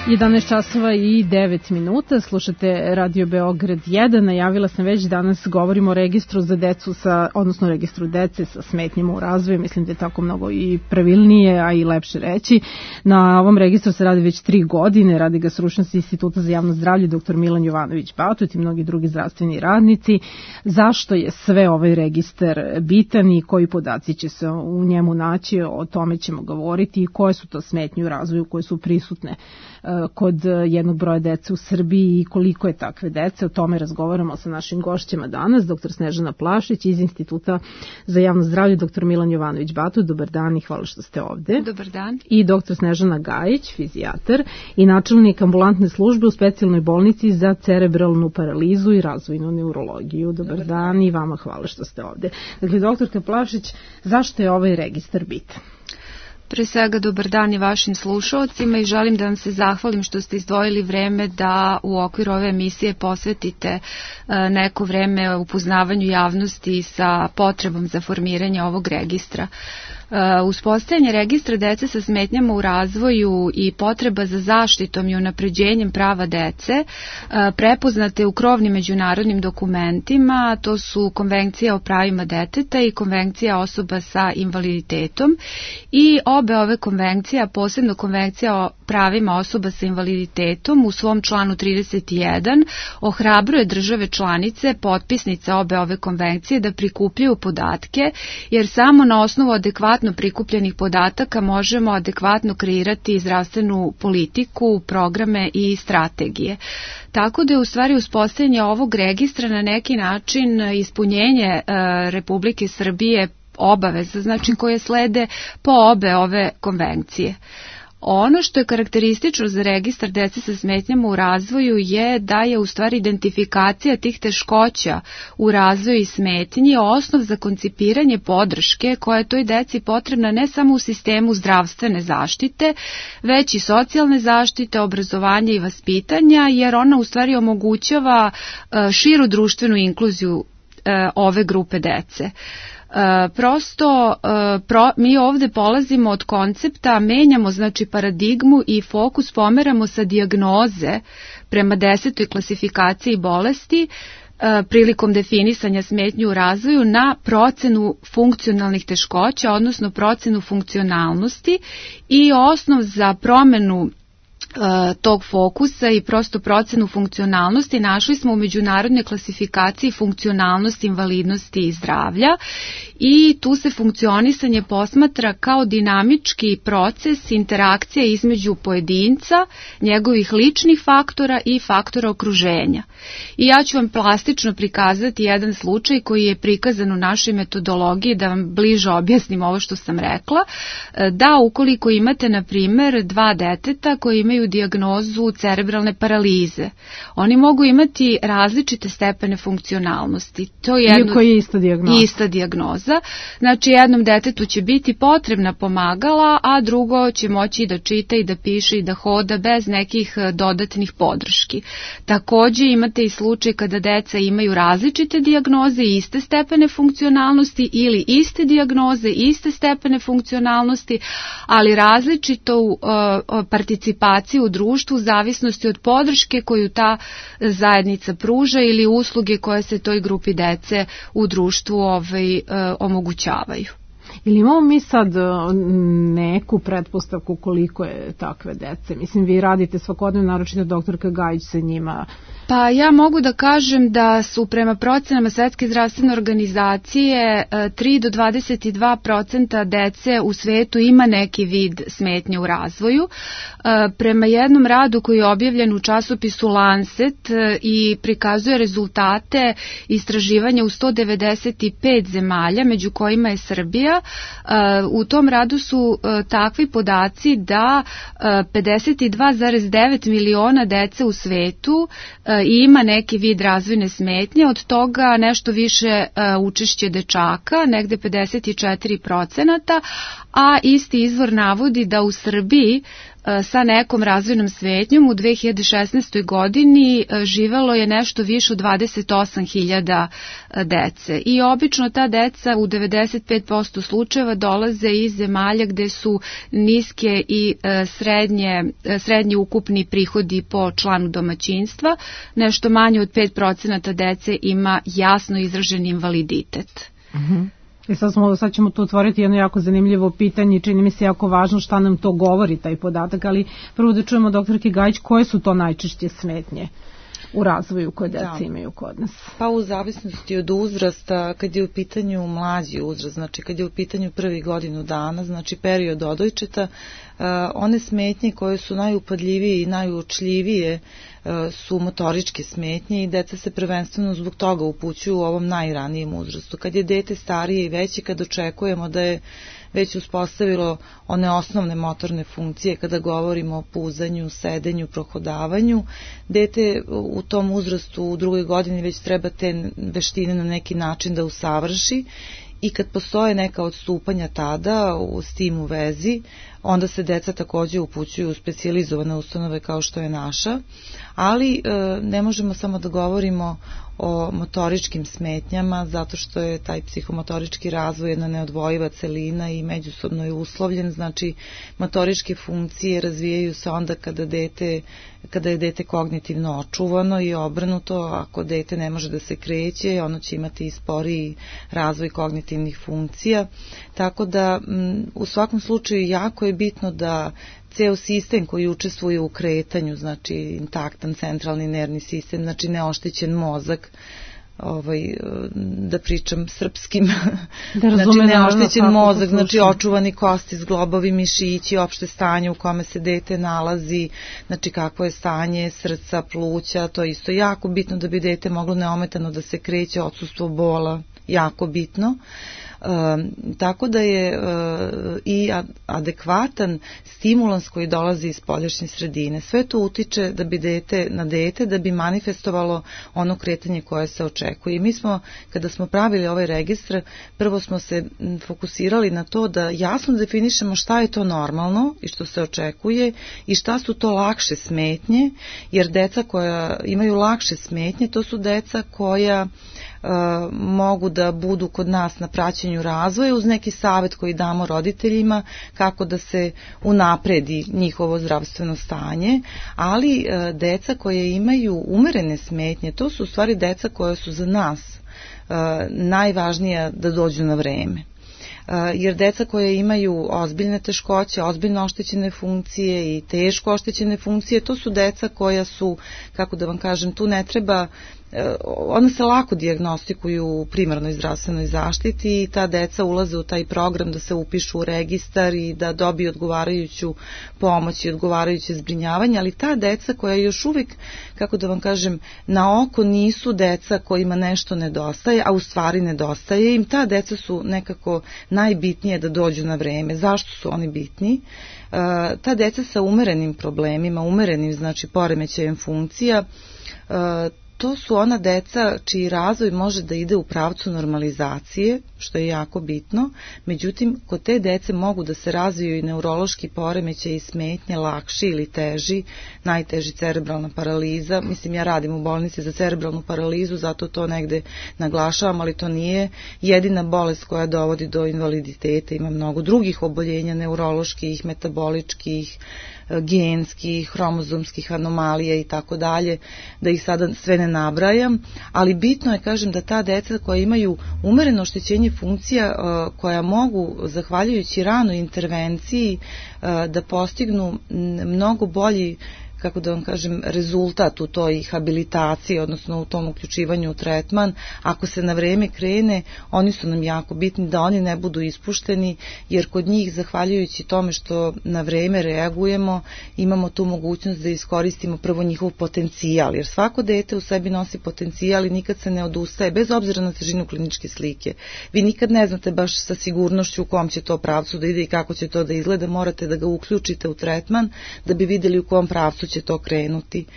jedanaest časova i devet minuta, slušate Radio Beograd jedan. Najavila sam već, danas govorimo o registru za decu sa, odnosno registru dece sa smetnjama u razvoju. Mislim da je tako mnogo i pravilnije, a i lepše reći. Na ovom registru se radi već tri godine, radi ga stručnjaci Instituta za javno zdravlje doktor Milan Jovanović Batut i mnogi drugi zdravstveni radnici. Zašto je sve ovaj registar bitan i koji podaci će se u njemu naći, o tome ćemo govoriti i koje su to smetnje u razvoju koje su prisutne kod jednog broja dece u Srbiji i koliko je takve dece. O tome razgovaramo sa našim gošćama danas, doktor Snežana Plašić iz Instituta za javno zdravlje, doktor Milan Jovanović Batut. Dobar dan i hvala što ste ovde. Dobar dan. I doktor Snežana Gajić, fizijatar i načelnik ambulantne službe u specijalnoj bolnici za cerebralnu paralizu i razvojnu neurologiju. Dobar, Dobar dan. dan i vama hvala što ste ovde. Dakle, doktorka Plašić, zašto je ovaj registar bitan? Pre svega dobar dan i vašim slušalcima i želim da vam se zahvalim što ste izdvojili vreme da u okviru ove emisije posvetite neko vreme upoznavanju javnosti sa potrebom za formiranje ovog registra. Uspostavljanje registra dece sa smetnjama u razvoju i potreba za zaštitom i unapređenjem prava dece prepoznate u krovnim međunarodnim dokumentima, to su Konvencija o pravima deteta i Konvencija osoba sa invaliditetom, i obe ove konvencije, a posebno Konvencija o pravima osoba sa invaliditetom u svom članu trideset jedan ohrabruje države članice, potpisnice obe ove konvencije, da prikupljaju podatke, jer samo na osnovu adekvatno prikupljenih podataka možemo adekvatno kreirati zdravstvenu politiku, programe i strategije. Tako da je u stvari uspostavljanje ovog registra na neki način ispunjenje e, Republike Srbije obaveza, znači koje slede po obe ove konvencije. Ono što je karakteristično za registar dece sa smetnjama u razvoju je da je u stvari identifikacija tih teškoća u razvoju i smetnji osnov za koncipiranje podrške koja je toj deci potrebna ne samo u sistemu zdravstvene zaštite, već i socijalne zaštite, obrazovanja i vaspitanja, jer ona u stvari omogućava širu društvenu inkluziju ove grupe dece. E, prosto e, pro, mi ovde polazimo od koncepta, menjamo znači paradigmu i fokus pomeramo sa dijagnoze prema desetoj klasifikaciji bolesti e, prilikom definisanja smetnji u razvoju na procenu funkcionalnih teškoća, odnosno procenu funkcionalnosti, i osnov za promenu tog fokusa i prosto procenu funkcionalnosti našli smo u međunarodnoj klasifikaciji funkcionalnosti, invalidnosti i zdravlja, i tu se funkcionisanje posmatra kao dinamički proces interakcije između pojedinca, njegovih ličnih faktora i faktora okruženja. I ja ću vam plastično prikazati jedan slučaj koji je prikazan u našoj metodologiji da vam bliže objasnim ovo što sam rekla, da ukoliko imate na primer dva deteta koji imaju dijagnozu cerebralne paralize, oni mogu imati različite stepene funkcionalnosti. To je jedno, iako je ista dijagnoza. Ista dijagnoza. Znači jednom detetu će biti potrebna pomagala, a drugo će moći da čita i da piše i da hoda bez nekih dodatnih podrški. Takođe imate i slučaj kada deca imaju različite dijagnoze i iste stepene funkcionalnosti ili iste dijagnoze, iste stepene funkcionalnosti, ali različitu uh, participaciju u društvu u zavisnosti od podrške koju ta zajednica pruža ili usluge koje se toj grupi dece u društvu ovaj, uh, omogućavaju. Ili imamo mi sad neku pretpostavku koliko je takve dece? Mislim, vi radite svakodnevno, naročito doktorka Gajić sa njima. Pa ja mogu da kažem da su prema procenama Svetske zdravstvene organizacije tri do dvadeset dva procenta dece u svetu ima neki vid smetnje u razvoju. Prema jednom radu koji je objavljen u časopisu Lancet i prikazuje rezultate istraživanja u sto devedeset pet zemalja, među kojima je Srbija, u tom radu su takvi podaci da pedeset dva zarez devet miliona dece u svetu ima neki vid razvojne smetnje, od toga nešto više učešće dečaka, negde pedeset četiri procenata, a isti izvor navodi da u Srbiji sa nekom razvojnom smetnjom u dve hiljade šesnaestoj. godini živelo je nešto više od dvadeset osam hiljada dece i obično ta deca u devedeset pet posto slučajeva dolaze iz zemalja gde su niske i srednje, srednji ukupni prihodi po članu domaćinstva, nešto manje od pet procenata dece ima jasno izražen invaliditet. Mhm. I sad, smo, sad ćemo tu otvoriti jedno jako zanimljivo pitanje i čini mi se jako važno šta nam to govori, taj podatak, ali prvo da čujemo, doktorki Gajić, koje su to najčešće smetnje u razvoju koje deca da. imaju kod nas? Pa u zavisnosti od uzrasta, kad je u pitanju mlađi uzrast, znači kad je u pitanju prvi godinu dana, znači period odojčeta, uh, one smetnje koje su najupadljivije i najuočljivije uh, su motoričke smetnje i deca se prvenstveno zbog toga upućuju u ovom najranijem uzrastu. Kad je dete starije i veće, kad očekujemo da je već uspostavilo one osnovne motorne funkcije kada govorimo o puzanju, sedenju, prohodavanju, dete u tom uzrastu u drugoj godini već treba te veštine na neki način da usavrši i kad postoje neka odstupanja tada u, s tim u vezi, onda se deca takođe upućuju u specijalizovane ustanove kao što je naša, ali e, ne možemo samo da govorimo o motoričkim smetnjama zato što je taj psihomotorički razvoj jedna neodvojiva celina i međusobno je uslovljen, znači motoričke funkcije razvijaju se onda kada dete kada je dete kognitivno očuvano i obrnuto, ako dete ne može da se kreće, ono će imati i sporiji razvoj kognitivnih funkcija, tako da m, u svakom slučaju jako je bitno da ceo sistem koji učestvuje u kretanju, znači intaktan centralni nervni sistem, znači neoštećen mozak, ovaj, da pričam srpskim, da znači neoštećen mozak, znači očuvani kosti, zglobovi, mišići, opšte stanje u kome se dete nalazi, znači kakvo je stanje srca, pluća, to je isto jako bitno da bi dete moglo neometano da se kreće, odsustvo bola, jako bitno. E, tako da je e, i adekvatan stimulans koji dolazi iz spoljašnje sredine. Sve to utiče da bi dete, na dete da bi manifestovalo ono kretanje koje se očekuje. I mi smo, kada smo pravili ovaj registar, prvo smo se fokusirali na to da jasno definišemo šta je to normalno i što se očekuje i šta su to lakše smetnje, jer deca koja imaju lakše smetnje, to su deca koja Uh, mogu da budu kod nas na praćenju razvoja uz neki savjet koji damo roditeljima kako da se unapredi njihovo zdravstveno stanje, ali uh, deca koje imaju umerene smetnje, to su u stvari deca koja su za nas uh, najvažnija da dođu na vreme. Jer deca koje imaju ozbiljne teškoće, ozbiljno oštećene funkcije i teško oštećene funkcije, to su deca koja su, kako da vam kažem, tu ne treba, ona se lako dijagnostikuju u primarnoj zdravstvenoj zaštiti i ta deca ulaze u taj program da se upišu u registar i da dobiju odgovarajuću pomoć i odgovarajuće zbrinjavanje, ali ta deca koja još uvijek, kako da vam kažem, na oko nisu deca kojima nešto nedostaje, a u stvari nedostaje im, ta deca su nekako najbitnije da dođu na vreme. Zašto su oni bitni? Uh, ta deca sa umerenim problemima, umerenim znači poremećajem funkcija, uh, to su ona deca čiji razvoj može da ide u pravcu normalizacije, što je jako bitno, međutim, kod te dece mogu da se razviju i neurološki poremećaj i smetnje lakši ili teži, najteži cerebralna paraliza, mislim ja radim u bolnici za cerebralnu paralizu, zato to negde naglašavam, ali to nije jedina bolest koja dovodi do invaliditeta, ima mnogo drugih oboljenja, neuroloških, metaboličkih, genskih, hromozomskih anomalija i tako dalje, da ih sada sve ne nabrajam, ali bitno je, kažem, da ta deca koja imaju umereno oštećenje funkcija, koja mogu, zahvaljujući ranoj intervenciji, da postignu mnogo bolji, kako da vam kažem, rezultat u toj habilitaciji, odnosno u tom uključivanju u tretman, ako se na vreme krene, oni su nam jako bitni da oni ne budu ispušteni, jer kod njih, zahvaljujući tome što na vreme reagujemo, imamo tu mogućnost da iskoristimo prvo njihov potencijal, jer svako dete u sebi nosi potencijal i nikad se ne odustaje, bez obzira na težinu kliničke slike. Vi nikad ne znate baš sa sigurnošću u kom će to pravcu da ide i kako će to da izgleda, morate da ga uključite u tretman da bi videli u kom pravcu će to krenuti.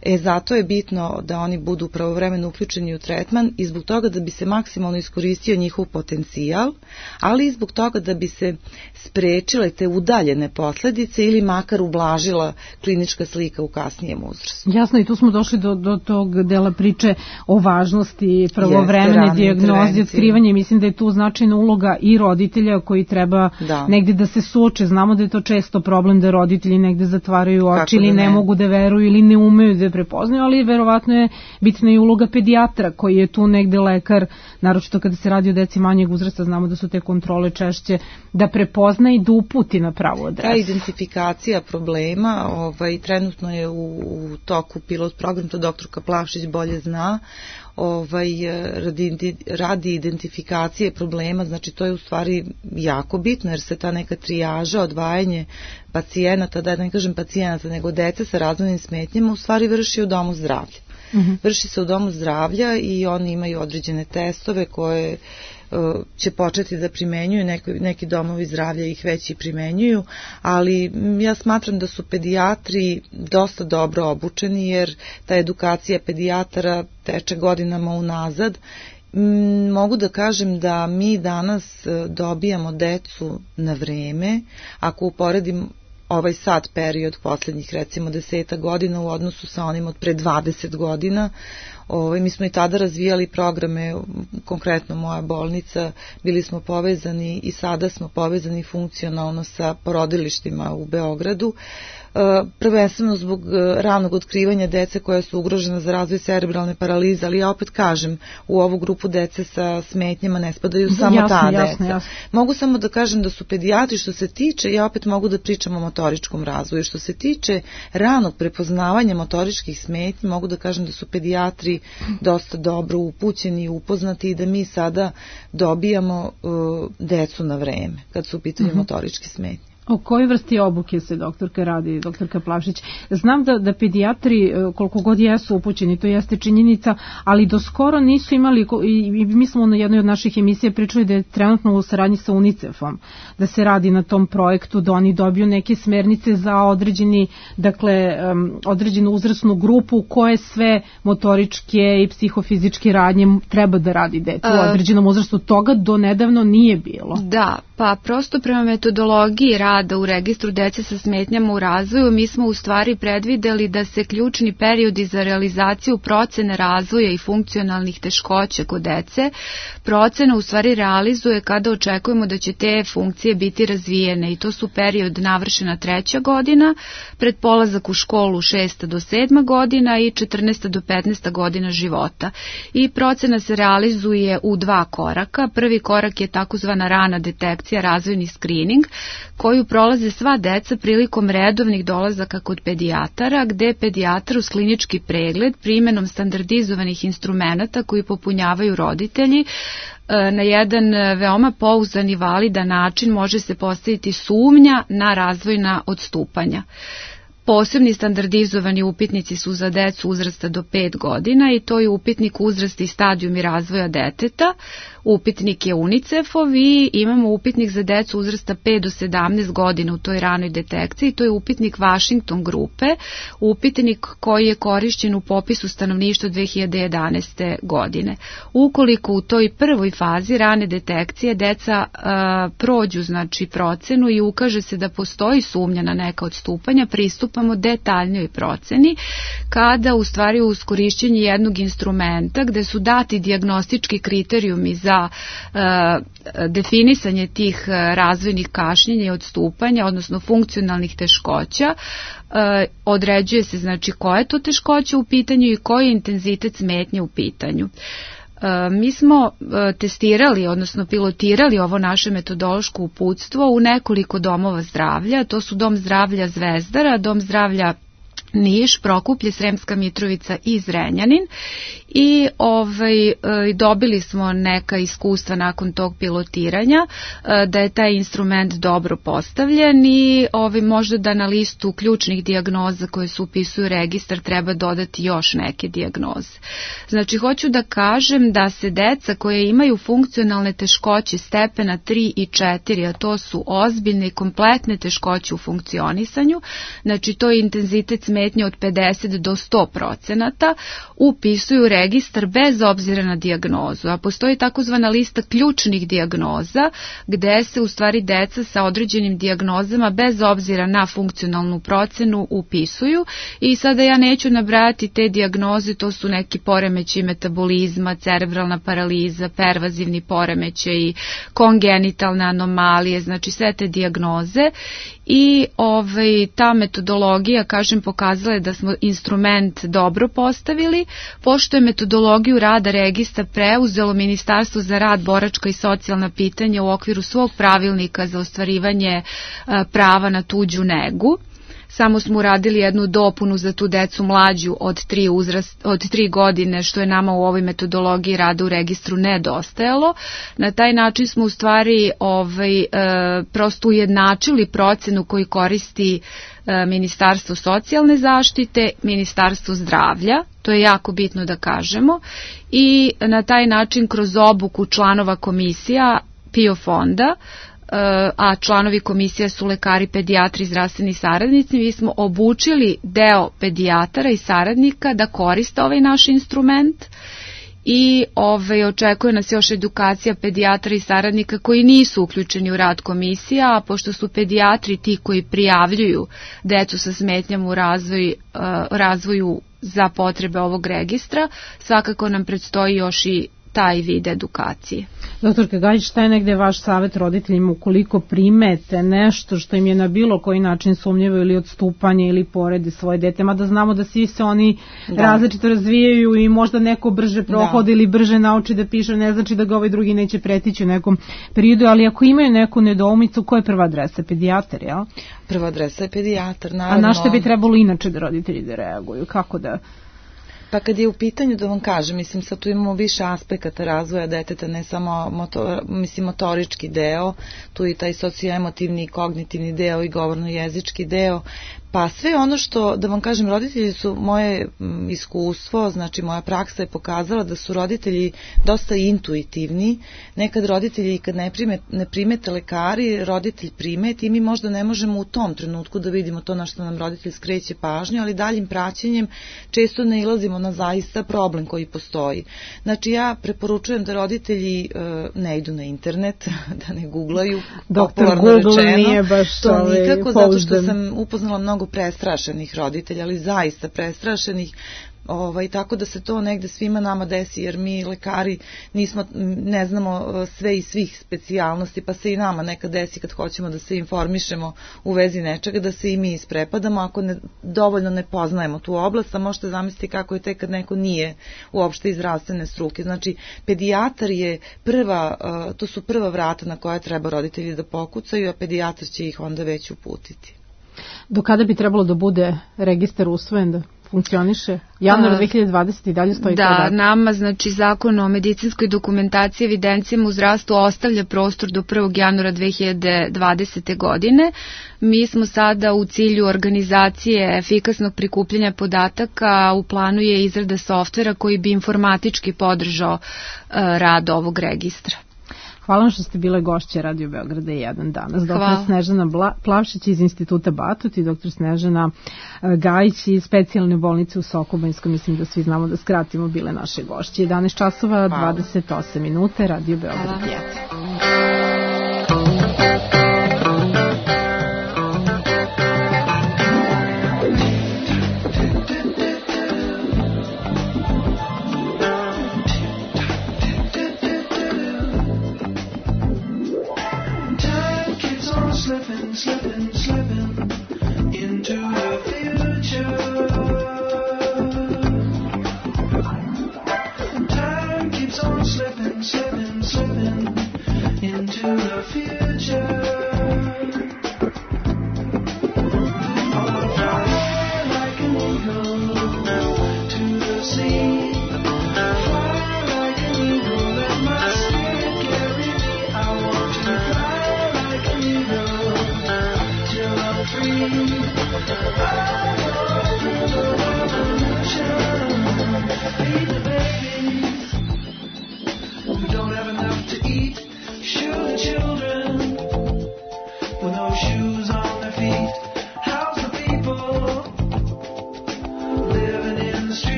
E, zato je bitno da oni budu pravovremeno uključeni u tretman i zbog toga da bi se maksimalno iskoristio njihov potencijal, ali i zbog toga da bi se sprečile te udaljene posledice ili makar ublažila klinička slika u kasnijem uzrastu. Jasno, i tu smo došli do, do tog dela priče o važnosti pravovremene dijagnoze, otkrivanja, i mislim da je tu značajna uloga i roditelja koji treba da. negde da se suoče. Znamo da je to često problem da roditelji negde zatvaraju oči ili ne, ne mogu da veruju ili ne umeju da je prepoznaju, ali verovatno je bitna i uloga pedijatra koji je tu negde lekar, naročito kada se radi o deci manjeg uzrasta, znamo da su te kontrole češće, da prepozna i da uputi na pravu adresu. Ta identifikacija problema ovaj, trenutno je u, u toku pilot program, to doktorka Plavšić bolje zna, ovaj, radi, radi identifikacije problema, znači to je u stvari jako bitno jer se ta neka trijaža, odvajanje pacijenata, da ne kažem pacijenata, nego dece sa razvojnim smetnjama u stvari vrši u domu zdravlja. Uh-huh. Vrši se u domu zdravlja i oni imaju određene testove koje će početi da primenjuju, neki, neki domovi zdravlja ih već i primenjuju, ali ja smatram da su pedijatri dosta dobro obučeni jer ta edukacija pedijatara teče godinama unazad. Mogu da kažem da mi danas dobijamo decu na vreme, ako uporedim ovaj sad period posljednjih recimo deseta godina u odnosu sa onim od pre dvadeset godina. Ovaj, mi smo i tada razvijali programe, konkretno moja bolnica, bili smo povezani i sada smo povezani funkcionalno sa porodilištima u Beogradu. Prvenstveno zbog ranog otkrivanja dece koja su ugrožena za razvoj cerebralne paralize, ali ja opet kažem, u ovu grupu dece sa smetnjama ne spadaju samo jasne, ta deca. Jasne, jasne. Mogu samo da kažem da su pedijatri, što se tiče, ja opet mogu da pričam o motoričkom razvoju, što se tiče ranog prepoznavanja motoričkih smetnji, mogu da kažem da su pedijatri dosta dobro upućeni i upoznati i da mi sada dobijamo uh, decu na vreme, kad su u pitanju uh-huh. motoričke smetnje. O kojoj vrsti obuke se doktorka radi, doktorka Plavšić? Znam da, da pedijatri, koliko god jesu upućeni, to jeste činjenica, ali do skoro nisu imali, i mi smo na jednoj od naših emisija pričali da je trenutno u saradnji sa UNICEF-om, da se radi na tom projektu, da oni dobiju neke smernice za određeni, dakle, um, određenu uzrasnu grupu koje sve motoričke i psihofizičke radnje treba da radi dete u određenom uzrastu. Toga do nedavno nije bilo. Da, pa prosto prema metodologiji rada u registru dece sa smetnjama u razvoju, mi smo u stvari predvideli da se ključni periodi za realizaciju procene razvoja i funkcionalnih teškoća kod dece, procena u stvari realizuje kada očekujemo da će te funkcije biti razvijene i to su period navršena treća godina, pred polazak u školu šesta do sedma godina i četrnaesta do petnaesta godina života. I procena se realizuje u dva koraka. Prvi korak je takozvana rana detekcija, razvojni screening, koju prolaze sva deca prilikom redovnih dolazaka kod pedijatara, gde pedijatar uz klinički pregled primjenom standardizovanih instrumenata koji popunjavaju roditelji na jedan veoma pouzdan i validan način može se postaviti sumnja na razvojna odstupanja. Posebni standardizovani upitnici su za decu uzrasta do pet godina i to je upitnik uzrasta i stadijumi razvoja deteta, upitnik je UNICEF-ov i imamo upitnik za decu uzrasta pet do sedamnaest godina u toj ranoj detekciji, to je upitnik Washington grupe, upitnik koji je korišćen u popisu stanovništva dve hiljade jedanaeste. godine. Ukoliko u toj prvoj fazi rane detekcije deca a, prođu znači procenu i ukaže se da postoji sumnja na neka odstupanja, pristupamo detaljnoj proceni kada u stvari uz korišćenje jednog instrumenta gde su dati dijagnostički kriterijumi za za e, definisanje tih razvojnih kašnjenja i odstupanja, odnosno funkcionalnih teškoća, e, određuje se znači koja je to teškoća u pitanju i koji je intenzitet smetnje u pitanju. E, mi smo e, testirali, odnosno pilotirali ovo naše metodološko uputstvo u nekoliko domova zdravlja, to su Dom zdravlja Zvezdara, Dom zdravlja Niš, Prokuplje, Sremska Mitrovica i Zrenjanin i ovaj, dobili smo neka iskustva nakon tog pilotiranja da je taj instrument dobro postavljen i ovaj, možda da na listu ključnih dijagnoza koje se upisuju registar treba dodati još neke dijagnoze. Znači hoću da kažem da se deca koje imaju funkcionalne teškoće stepena tri i četiri, a to su ozbiljne i kompletne teškoće u funkcionisanju, znači to je intenzitet smetnje smetnje od pedeset do sto procenata upisuju u registar bez obzira na dijagnozu, a postoji takozvana lista ključnih dijagnoza gde se u stvari deca sa određenim dijagnozama bez obzira na funkcionalnu procenu upisuju i sada ja neću nabrajati te dijagnoze, to su neki poremeći metabolizma, cerebralna paraliza, pervazivni poremećaj, kongenitalne anomalije, znači sve te dijagnoze i ovaj, ta metodologija, kažem, pokazala je da smo instrument dobro postavili, pošto je metodologiju rada registra preuzelo Ministarstvo za rad, boračka i socijalna pitanja u okviru svog pravilnika za ostvarivanje a, prava na tuđu negu. Samo smo uradili jednu dopunu za tu decu mlađu od tri, uzrast, od tri godine, što je nama u ovoj metodologiji rada u registru nedostajalo. Na taj način smo u stvari ovaj, e, prosto ujednačili procenu koju koristi e, Ministarstvo socijalne zaštite, Ministarstvo zdravlja, to je jako bitno da kažemo, i na taj način kroz obuku članova komisija P I O fonda, a članovi komisije su lekari, pedijatri, zdravstveni saradnici, mi smo obučili deo pedijatara i saradnika da koriste ovaj naš instrument i ovaj, očekuje nas još edukacija pedijatra i saradnika koji nisu uključeni u rad komisija, a pošto su pedijatri ti koji prijavljuju decu sa smetnjama u razvoj, razvoju za potrebe ovog registra, svakako nam predstoji još i taj vid edukacije. Doktorka Gajić, šta je negde vaš savjet roditeljima ukoliko primete nešto što im je na bilo koji način sumnjivo ili odstupanje ili porede svoje dete, mada znamo da svi se oni da. različito razvijaju i možda neko brže prohodi da. ili brže nauči da piše, ne znači da ga ovaj drugi neće pretići u nekom periodu, ali ako imaju neku nedoumicu, koja je prva adresa? Pedijatar, jel? Prva adresa je pedijatar, naravno. A na što bi trebalo inače da roditelji da reaguju? Kako da... Pa kad je u pitanju, da vam kažem, mislim sad tu imamo više aspekata razvoja deteta, ne samo motor, mislim, motorički deo, tu i taj socioemotivni i kognitivni deo i govorno-jezički deo, pa sve ono što, da vam kažem, roditelji su, moje iskustvo, znači moja praksa je pokazala da su roditelji dosta intuitivni, nekad roditelji kad ne primete, ne primete lekari, roditelj primeti i mi možda ne možemo u tom trenutku da vidimo to na što nam roditelj skreće pažnju, ali daljim praćenjem često nailazimo na zaista problem koji postoji. Znači ja preporučujem da roditelji e, ne idu na internet, da ne googlaju, doktor Google rečeno, nije baš to nikako, zato što sam upoznala mnogo prestrašenih roditelja, ali zaista prestrašenih, ovaj, tako da se to negde svima nama desi, jer mi lekari nismo, ne znamo sve i svih specijalnosti, pa se i nama nekad desi kad hoćemo da se informišemo u vezi nečega, da se i mi isprepadamo ako ne, dovoljno ne poznajemo tu oblast, a možete zamisliti kako je tek kad neko nije uopšte iz zdravstvene struke. Znači, pedijatar je prva, to su prva vrata na koja treba roditelji da pokucaju, a pedijatar će ih onda već uputiti. Do kada bi trebalo da bude registar usvojen, da funkcioniše? Januar dve hiljade dvadesete. i dalje stoji da, kao datum. Nama, znači, Zakon o medicinskoj dokumentaciji i evidencijama u zdravstvu ostavlja prostor do prvog januara dve hiljade dvadesete. godine. Mi smo sada u cilju organizacije efikasnog prikupljanja podataka, u planu je izrada softvera koji bi informatički podržao uh, rad ovog registra. Hvala vam što ste bile gošće Radio Beograda jedan danas. Doktor Snežana Bla, Plavšić iz Instituta Batut i doktor Snežana Gajić iz specijalne bolnice u Sokobanjsku. Mislim da svi znamo da skratimo, bile naše gošće. jedanaest časova dvadeset osam minuta, Radio Beograd jedan. Slipping, slipping, slipping into the future. Time keeps on slipping, slipping, slipping into the future. I'll fly like an eagle to the sea. Fly like an eagle, let my spirit carry me. I want to fly like an eagle till I'm free.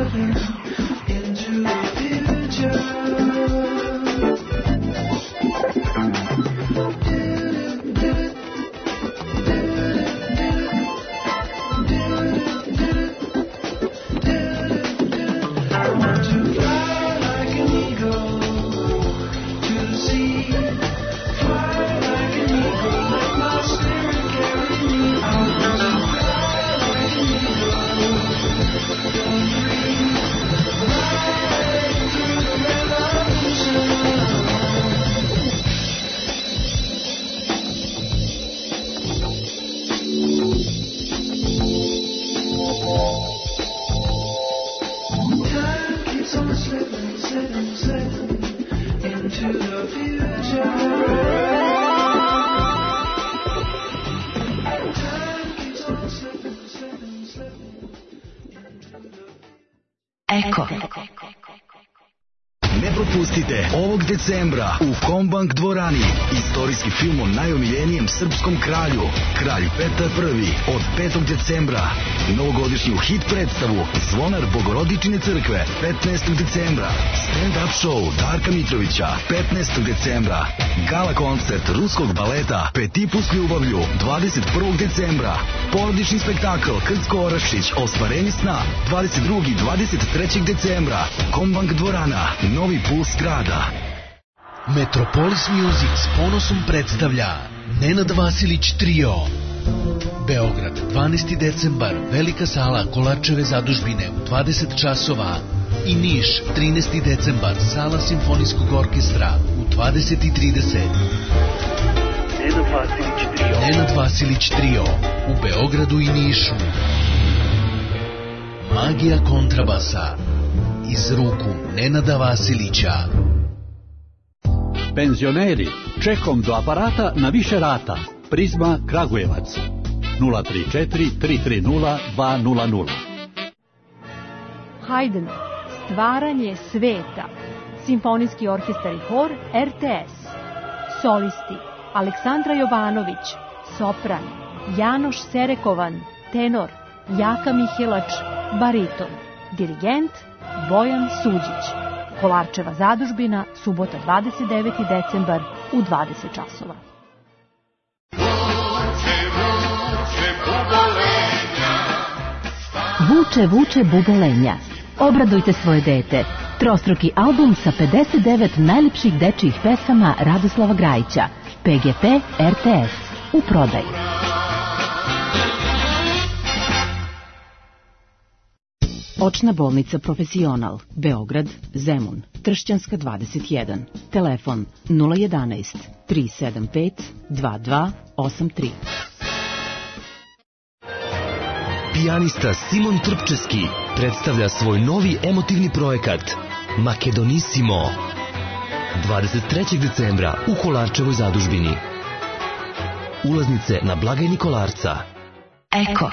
slipping into the future. Eko. Ne propustite ovog decembra u Kombank dvorani istorijski film o najomiljenijem srpskom kralju, kralj Petar Prvi, od petog decembra. Novogodišnju hit predstavu Zvonar Bogorodičine crkve petnaestog decembra. Stand-up show Darka Mitrovića petnaestog decembra. Gala koncert ruskog baleta Petipus s ljubavlju dvadeset prvog decembra. Porodični spektakl Krcko Orašić Ostvarenje sna dvadeset drugog i dvadeset trećeg decembra. Kombank dvorana, novi puls grada. Metropolis Music s ponosom predstavlja Nenad Vasilić Trio. Beograd, dvanaesti decembar, velika sala Kolarčeve zadužbine u dvadeset časova. I Niš, trinaesti decembar, sala Simfonijskog orkestra u dvadeset trideset. Nenad Vasilić Trio. Nenad Vasilić Trio u Beogradu i Nišu. Magija kontrabasa iz ruku Nenada Vasilića. Penzioneri, čekom do aparata na više rata. Prizma Kragujevac. nula tri četiri tri tri nula dva nula nula. Haydn, Stvaranje sveta. Simfonijski orkestar i hor R T S. Solisti Aleksandra Jovanović, sopran, Janoš Serekovan, tenor, Jaka Mihelač, bariton, dirigent Bojan Suđić. Kolarčeva zadužbina, subota dvadeset deveti decembar u dvadeset časova. Vuče, vuče bubolenja. Obradujte svoje dete. Trostruki album sa pedeset devet najlepših dečijih pesama Radoslava Grajića. P G P R T S. U prodaju. Očna bolnica Profesional, Beograd, Zemun, Tršćanska dvadeset jedan. Telefon nula jedanaest tri sedam pet dva dva osam tri. Pijanista Simon Trpčeski predstavlja svoj novi emotivni projekat Makedonissimo. dvadeset trećeg decembra u Kolarčevoj zadužbini. Ulaznice na blagajni Kolarca. Eko.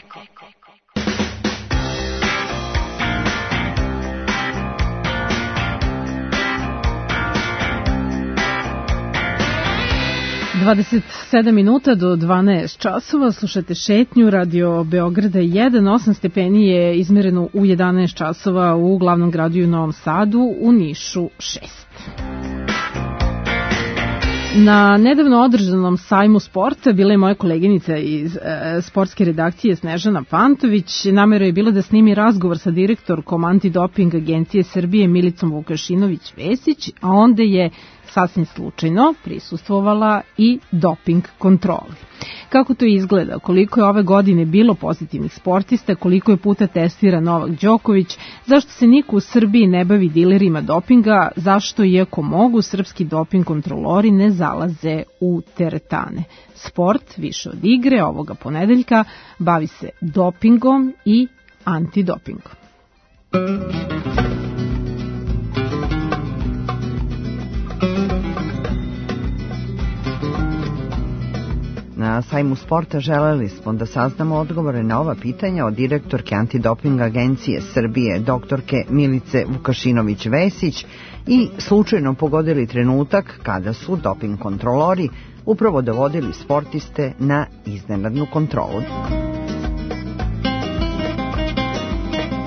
dvadeset sedam minuta do dvanaest časova, slušate šetnju, radio Beograda jedan, osam stepeni je izmereno u jedanaest časova u glavnom gradu i u Novom Sadu, u Nišu šest. Na nedavno održanom sajmu sporta bila je moja koleginica iz e, sportske redakcije Snežana Pantović. Namera je bila da snimi razgovor sa direktorkom antidoping agencije Srbije Milicom Vukašinović-Vesić, a onda je sasvim slučajno prisustvovala i doping kontroli. Kako to izgleda, koliko je ove godine bilo pozitivnih sportista, koliko je puta testira Novak Đoković, zašto se niko u Srbiji ne bavi dilerima dopinga, zašto iako mogu srpski doping kontrolori ne zalaze u teretane. Sport, više od igre, ovoga ponedeljka bavi se dopingom i antidopingom. Na sajmu sporta želeli smo da saznamo odgovore na ova pitanja od direktorke antidoping agencije Srbije, doktorke Milice Vukašinović-Vesić, i slučajno pogodili trenutak kada su doping kontrolori upravo dovodili sportiste na iznenadnu kontrolu.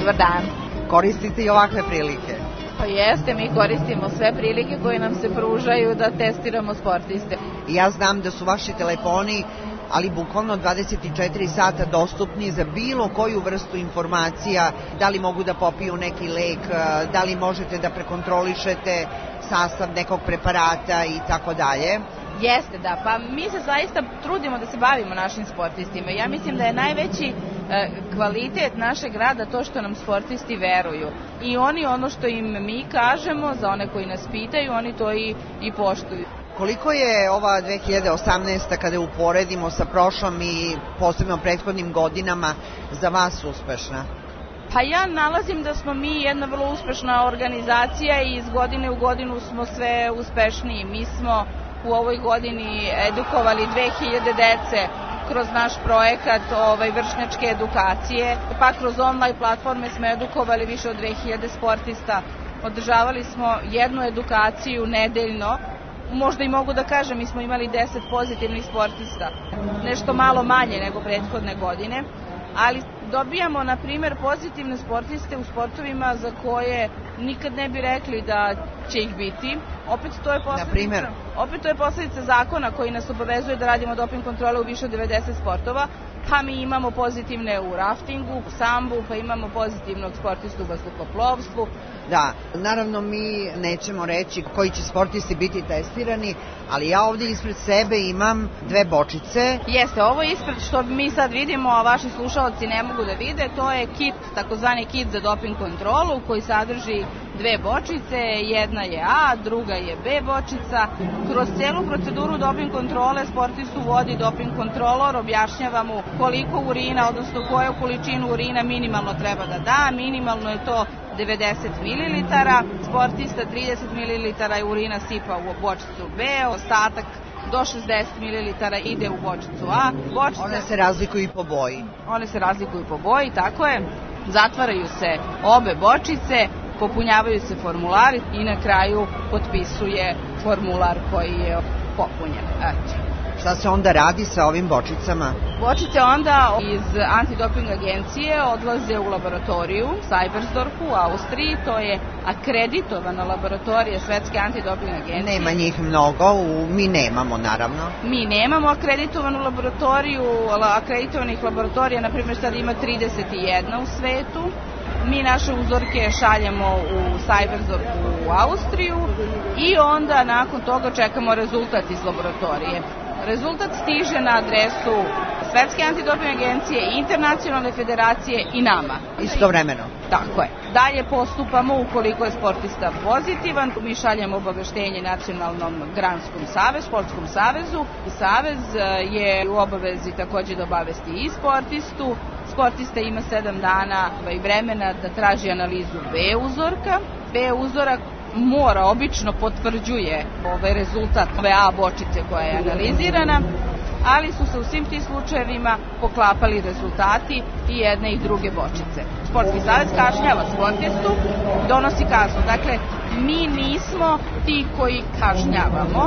Dobar dan. Koristite i ovakve prilike? Pa jeste, mi koristimo sve prilike koje nam se pružaju da testiramo sportiste. Ja znam da su vaši telefoni, ali bukvalno dvadeset četiri sata dostupni za bilo koju vrstu informacija, da li mogu da popiju neki lek, da li možete da prekontrolišete sastav nekog preparata i tako dalje. Jeste, da, pa mi se zaista trudimo da se bavimo našim sportistima. Ja mislim da je najveći e, kvalitet našeg rada to što nam sportisti veruju. I oni ono što im mi kažemo, za one koji nas pitaju, oni to i, i poštuju. Koliko je ova dve hiljade osamnaesta kada je uporedimo sa prošlom i posebno prethodnim godinama za vas uspešna? Pa ja nalazim da smo mi jedna vrlo uspešna organizacija i iz godine u godinu smo sve uspešniji. Mi smo u ovoj godini edukovali dve hiljade dece kroz naš projekat ovaj, vršnjačke edukacije, pa kroz online platforme smo edukovali više od dve hiljade sportista. Održavali smo jednu edukaciju nedeljno. Možda i mogu da kažem, mi smo imali deset pozitivnih sportista, nešto malo manje nego prethodne godine, ali dobijamo, na primjer, pozitivne sportiste u sportovima za koje nikad ne bi rekli da će ih biti. Opet to je posledica, opet to je posledica zakona koji nas obavezuje da radimo doping kontrole u više od devedeset sportova, pa mi imamo pozitivne u raftingu, u sambu, pa imamo pozitivnog sportistu u vazduhoplovstvu. Da, naravno mi nećemo reći koji će sportisti biti testirani, ali ja ovdje ispred sebe imam dve bočice. Jeste, ovo ispred što mi sad vidimo, a vaši slušalci ne mogu da vide, to je kit, takozvani kit za doping kontrolu koji sadrži dve bočice, jedna je A, druga je B bočica. Kroz celu proceduru doping kontrole sportistu vodi doping kontrolor, objašnjava mu koliko urina, odnosno koju količinu urina minimalno treba da da, minimalno je to devedeset mililitara, sportista trideset mililitara urina sipa u bočicu B, ostatak do šezdeset mililitara ide u bočicu A. Bočice, one se razlikuju i po boji. One se razlikuju po boji, tako je. Zatvaraju se obe bočice, popunjavaju se formulari i na kraju potpisuje formular koji je popunjen. Eto. Šta se onda radi sa ovim bočicama? Bočice onda iz antidoping agencije odlaze u laboratoriju u Sajbersdorfu u Austriji, to je akreditovana laboratorija Svetske antidoping agencije. Nema njih mnogo, mi nemamo naravno. Mi nemamo akreditovanu laboratoriju, akreditovanih laboratorija, na primjer sad ima trideset jedna u svetu. Mi naše uzorke šaljemo u Sajbersdorfu u Austriju i onda nakon toga čekamo rezultat iz laboratorije. Rezultat stiže na adresu Svetske antidoping agencije, Internacionalne federacije i nama. Istovremeno. Tako je. Dalje postupamo ukoliko je sportista pozitivan. Mi šaljemo obaveštenje Nacionalnom granskom savezu, sportskom savezu. Savez je u obavezi takođe da obavesti i sportistu. Sportista ima sedam dana i vremena da traži analizu B uzorka. B uzorak mora, obično potvrđuje ovaj rezultat ove A bočice koja je analizirana, ali su se u svim tim slučajevima poklapali rezultati i jedne i druge bočice. Sportski savez kažnjava sportistu, donosi kaznu. Dakle, mi nismo ti koji kažnjavamo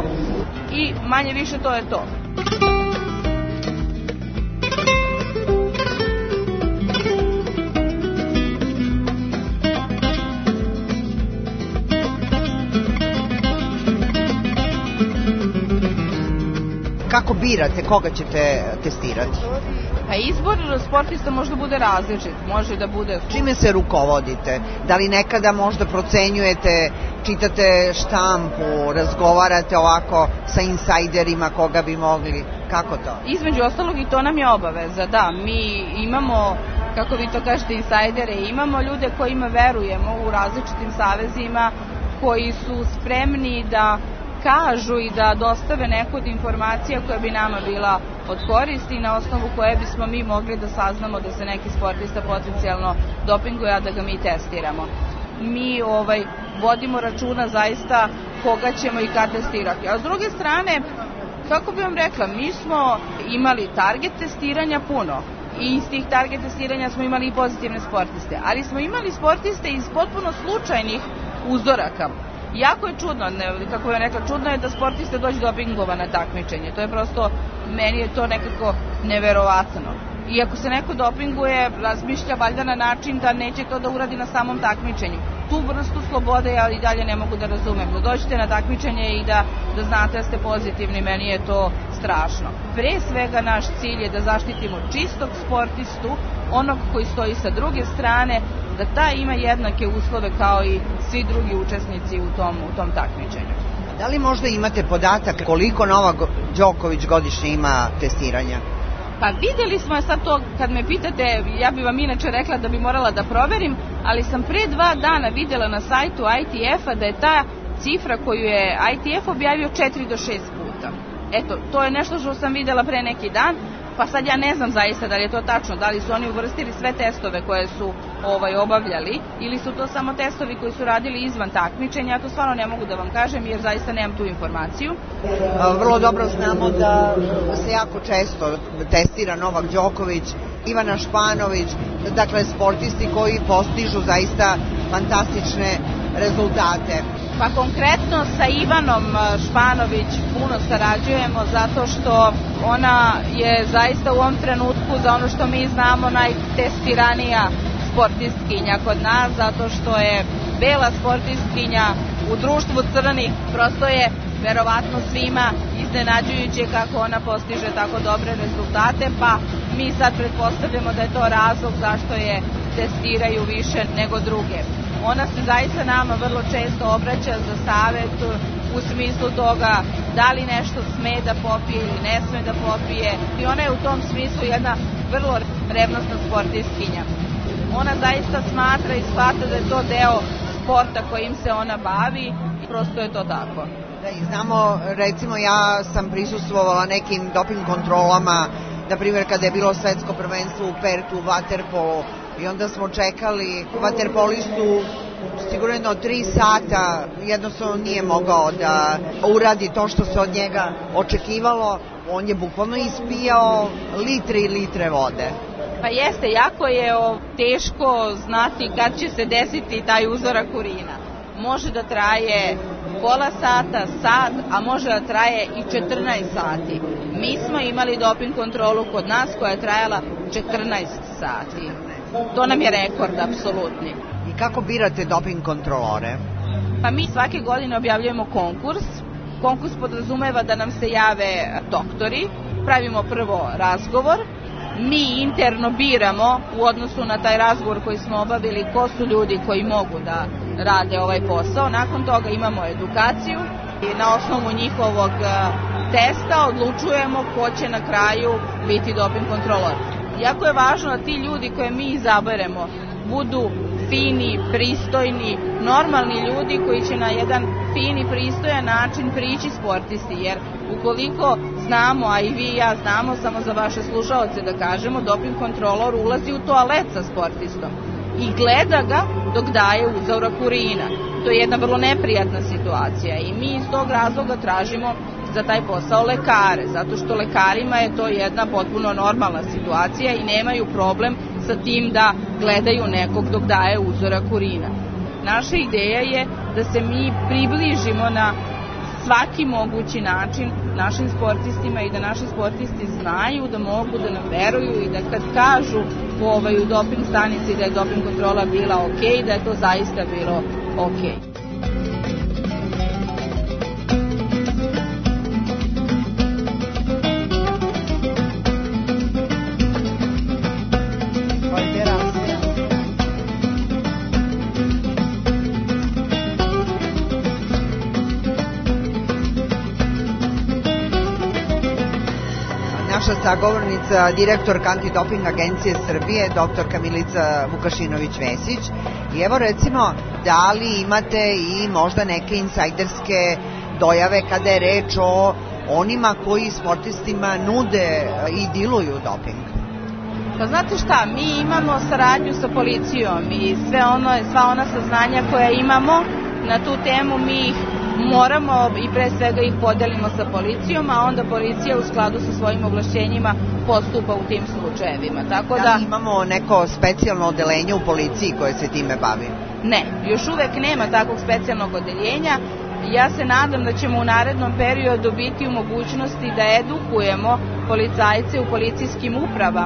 i manje više to je to. Kako birate koga ćete testirati? Pa izbor sportista možda bude različit, može da bude... Čime se rukovodite? Da li nekada možda procenjujete, čitate štampu, razgovarate ovako sa insajderima koga bi mogli? Kako to? Između ostalog i to nam je obaveza, da. Mi imamo, kako vi to kažete, insajdere, imamo ljude kojima verujemo u različitim savezima, koji su spremni da kažu i da dostave neku od informacija koja bi nama bila od koristi i na osnovu koje bismo mi mogli da saznamo da se neki sportista potencijalno dopinguje, a da ga mi testiramo. Mi ovaj, vodimo računa zaista koga ćemo i kad testirati. A s druge strane, kako bi vam rekla, mi smo imali target testiranja puno i iz tih target testiranja smo imali i pozitivne sportiste, ali smo imali sportiste iz potpuno slučajnih uzoraka. Jako je čudno, ne, kako je rekla, čudno je da sportiste dođu dopingova na takmičenje. To je prosto, meni je to nekako neverovatno. I ako se neko dopinguje, razmišlja valjda na način da neće to da uradi na samom takmičenju. Tu vrstu slobode ja i dalje ne mogu da razumem. Da dođete na takmičenje i da, da znate da ste pozitivni, meni je to strašno. Pre svega naš cilj je da zaštitimo čistog sportistu, onog koji stoji sa druge strane, da taj ima jednake uslove kao i svi drugi učesnici u tom, u tom takmičenju. Da li možda imate podatak koliko Novak Đoković godišnje ima testiranja? Pa videli smo sad to, kad me pitate, ja bi vam inače rekla da bi morala da proverim, ali sam pre dva dana videla na sajtu I T F-a da je ta cifra koju je I T F objavio četiri do šest puta. Eto, to je nešto što sam videla pre neki dan, pa sad ja ne znam zaista da li je to tačno, da li su oni uvrstili sve testove koje su ovaj, obavljali ili su to samo testovi koji su radili izvan takmičenja, ja to stvarno ne mogu da vam kažem jer zaista nemam tu informaciju. Vrlo dobro znamo da se jako često testira Novak Đoković, Ivana Španović, dakle sportisti koji postižu zaista fantastične rezultate. Pa konkretno sa Ivanom Španović puno sarađujemo zato što ona je zaista u ovom trenutku, za ono što mi znamo, najtestiranija sportistkinja kod nas, zato što je bela sportistkinja u društvu crnih. Prosto je verovatno svima iznenađujuće kako ona postiže tako dobre rezultate, pa mi sad pretpostavljamo da je to razlog zašto je testiraju više nego druge. Ona se zaista nama vrlo često obraća za savet u smislu toga da li nešto sme da popije ili ne sme da popije. I ona je u tom smislu jedna vrlo revnosna sportistkinja. Ona zaista smatra i shvata da je to deo sporta kojim se ona bavi i prosto je to tako. Da, i znamo, recimo ja sam prisustvovala nekim doping kontrolama, na primjer kada je bilo svetsko prvenstvo u Pertu, u vaterpolu, i onda smo čekali vaterpolistu sigurno jedno tri sata, jednostavno nije mogao da uradi to što se od njega očekivalo. On je bukvalno ispijao litre i litre vode. Pa jeste, jako je o, teško znati kad će se desiti taj uzorak urina. Može da traje pola sata, sat, a može da traje i četrnaest sati. Mi smo imali doping kontrolu kod nas koja je trajala četrnaest sati. To nam je rekord, apsolutni. I kako birate doping kontrolore? Pa mi svake godine objavljujemo konkurs. Konkurs podrazumeva da nam se jave doktori. Pravimo prvo razgovor. Mi interno biramo u odnosu na taj razgovor koji smo obavili ko su ljudi koji mogu da rade ovaj posao. Nakon toga imamo edukaciju i na osnovu njihovog testa odlučujemo ko će na kraju biti doping kontrolor. Jako je važno da ti ljudi koje mi izaberemo budu fini, pristojni, normalni ljudi koji će na jedan fini, pristojan način prići sportisti, jer ukoliko znamo, a i vi i ja znamo, samo za vaše slušaoce da kažemo, doping kontrolor ulazi u toalet sa sportistom i gleda ga dok daje uzorak urina. To je jedna vrlo neprijatna situacija i mi iz tog razloga tražimo za taj posao lekare, zato što lekarima je to jedna potpuno normalna situacija i nemaju problem sa tim da gledaju nekog dok daje uzorak urina. Naša ideja je da se mi približimo na svaki mogući način našim sportistima i da naši sportisti znaju da mogu da nam veruju i da kad kažu ovaj, u doping stanici da je doping kontrola bila ok, da je to zaista bilo ok. Naša sagovornica, direktorka Antidoping agencije Srbije, doktorka Milica Vukašinović-Vesić. I evo recimo, da li imate i možda neke insajderske dojave kada je reč o onima koji sportistima nude i diluju doping? Pa znate šta, mi imamo saradnju sa policijom i sve ono, sva ona saznanja koja imamo na tu temu mi ih moramo i pre svega ih podelimo sa policijom, a onda policija u skladu sa svojim ovlašćenjima postupa u tim slučajevima. Tako da, da li imamo neko specijalno odeljenje u policiji koje se time bavi? Ne, još uvek nema takvog specijalnog odeljenja. Ja se nadam da ćemo u narednom periodu biti u mogućnosti da edukujemo policajce u policijskim upravama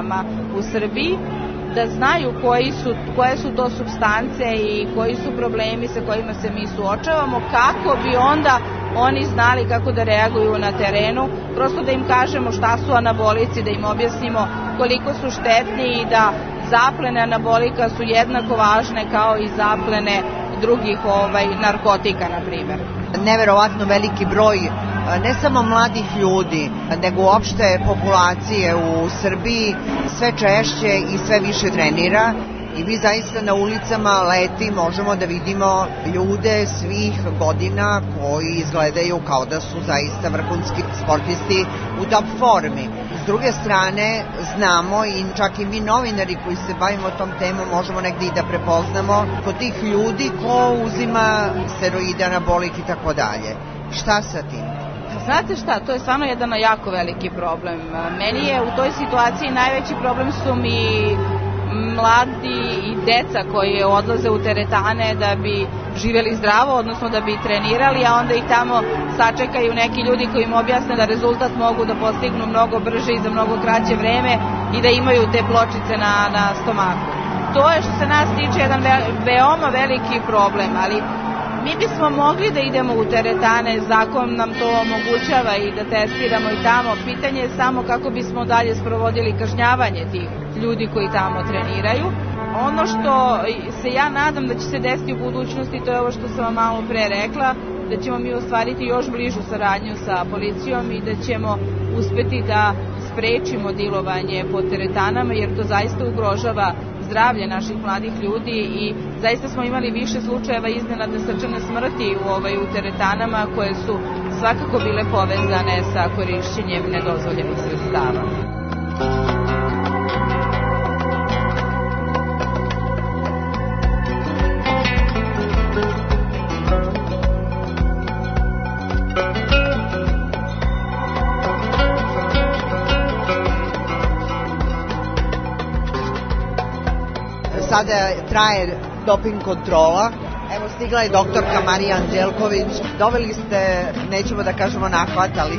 u Srbiji, da znaju koji su, koje su to supstance i koji su problemi sa kojima se mi suočavamo, kako bi onda oni znali kako da reaguju na terenu, prosto da im kažemo šta su anabolici, da im objasnimo koliko su štetni i da zaplene anabolika su jednako važne kao i zaplene drugih ovaj, narkotika, na primjer. Neverovatno veliki broj ne samo mladih ljudi, nego uopšte populacije u Srbiji sve češće i sve više trenira i mi zaista na ulicama leti možemo da vidimo ljude svih godina koji izgledaju kao da su zaista vrhunski sportisti u top formi. S druge strane, znamo i čak i mi novinari koji se bavimo tom temom možemo negdje i da prepoznamo kod tih ljudi ko uzima steroide, anabolik i tako dalje. Šta sa tim? Znate šta, to je stvarno jedan jako veliki problem. Meni je u toj situaciji najveći problem su mi mladi i deca koji odlaze u teretane da bi živjeli zdravo, odnosno da bi trenirali, a onda ih tamo sačekaju neki ljudi koji im objasne da rezultat mogu da postignu mnogo brže i za mnogo kraće vreme i da imaju te pločice na, na stomaku. To je što se nas tiče jedan ve, veoma veliki problem, ali mi bismo mogli da idemo u teretane, zakon nam to omogućava i da testiramo i tamo. Pitanje je samo kako bismo dalje sprovodili kažnjavanje tih ljudi koji tamo treniraju. Ono što se ja nadam da će se desiti u budućnosti, to je ovo što sam vam malo pre rekla, da ćemo mi ostvariti još bližu saradnju sa policijom i da ćemo uspeti da sprečimo dilovanje po teretanama, jer to zaista ugrožava zdravlje naših mladih ljudi i zaista smo imali više slučajeva iznenadne srčane smrti u, ovaj, u teretanama koje su svakako bile povezane sa korišćenjem nedozvoljenih sredstava. Sada traje doping kontrola. Evo, stigla je doktorka Marija Anđelković. Doveli ste, nećemo da kažemo nahvatali,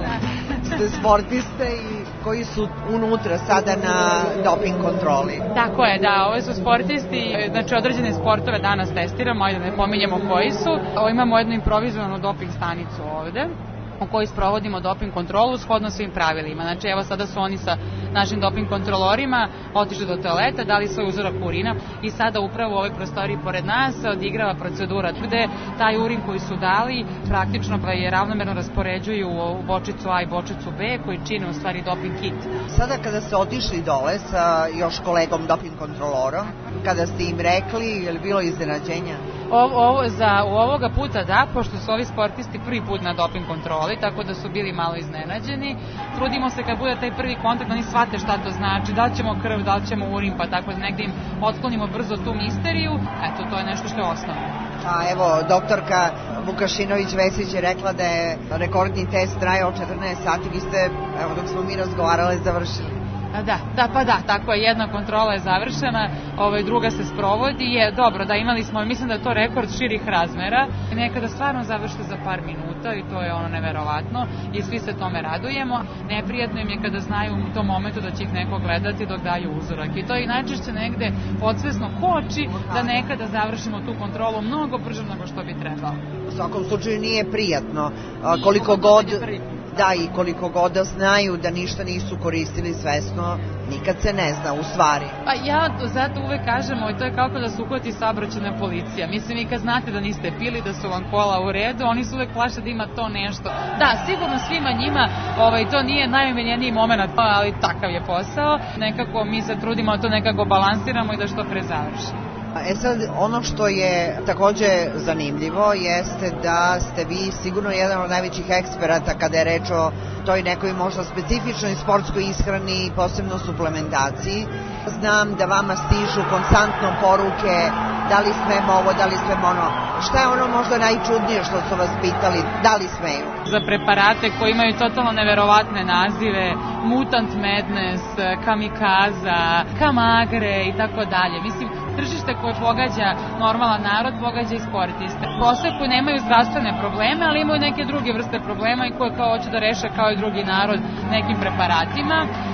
ste sportiste i koji su unutra sada na doping kontroli. Tako je, da, ove su sportisti, znači određene sportove danas testiramo, ajde ne pominjemo koji su. Ovo imamo jednu improvizovanu doping stanicu ovde, u kojoj sprovodimo doping kontrolu shodno svim pravilima. Znači, evo sada su oni sa našim doping kontrolorima otišli do toaleta, dali svoj uzorak urina i sada upravo u ovoj prostoriji pored nas se odigrava procedura gde taj urin koji su dali praktično pa je ravnomerno raspoređuju u bočicu A i bočicu B koji čine u stvari doping kit. Sada kada ste otišli dole sa još kolegom doping kontrolorom, kada ste im rekli, je li bilo iznenađenja? Ovo, ovo, za, u ovoga puta da, pošto su ovi sportisti prvi put na doping kontroli, tako da su bili malo iznenađeni. Trudimo se kad bude taj prvi kontakt da oni shvate šta to znači, da li ćemo krv, da li ćemo urin, pa tako da negde im otklonimo brzo tu misteriju. Eto, to je nešto što je osnovno. A evo, doktorka Vukašinović-Vesić je rekla da je rekordni test trajao četrnaest sati, vi ste, evo dok smo mi razgovarali, završili. Da, da, pa da, tako je, jedna kontrola je završena, ovaj, druga se sprovodi, je dobro, da imali smo, mislim da je to rekord širih razmera, nekada stvarno završe za par minuta i to je ono neverovatno i svi se tome radujemo. Neprijatno im je kada znaju u tom momentu da će ih neko gledati dok daju uzorak i to i najčešće negde podsvesno koči da nekada završimo tu kontrolu mnogo brže nego što bi trebalo. U svakom slučaju nije prijatno, koliko god... Da, i koliko god da znaju da ništa nisu koristili svesno, nikad se ne zna, u stvari. Pa ja zato uvek kažemo, i to je kako da se uhvati saobraćajna policija. Mislim, i kad znate da niste pili, da su vam kola u redu, oni su uvek plaše da ima to nešto. Da, sigurno svima njima, ovaj, to nije najomiljeniji moment, ali takav je posao. Nekako mi se trudimo da to nekako balansiramo i da što pre završi. E sad, ono što je takođe zanimljivo jeste da ste vi sigurno jedan od najvećih eksperata kada je reč o toj nekoj možda specifičnoj sportskoj ishrani, posebno suplementaciji. Znam da vama stižu konstantno poruke da li smemo ovo, da li smemo ono. Šta je ono možda najčudnije što su vas pitali, da li smeju? Za preparate koji imaju totalno neverovatne nazive, Mutant Madness, Kamikaza, Kamagre i tako dalje. Mislim, tržište koje pogađa normalan narod, pogađa i sportiste. Posle koji nemaju zdravstvene probleme, ali imaju neke druge vrste problema i koje kao hoće da reše kao i drugi narod nekim preparatima.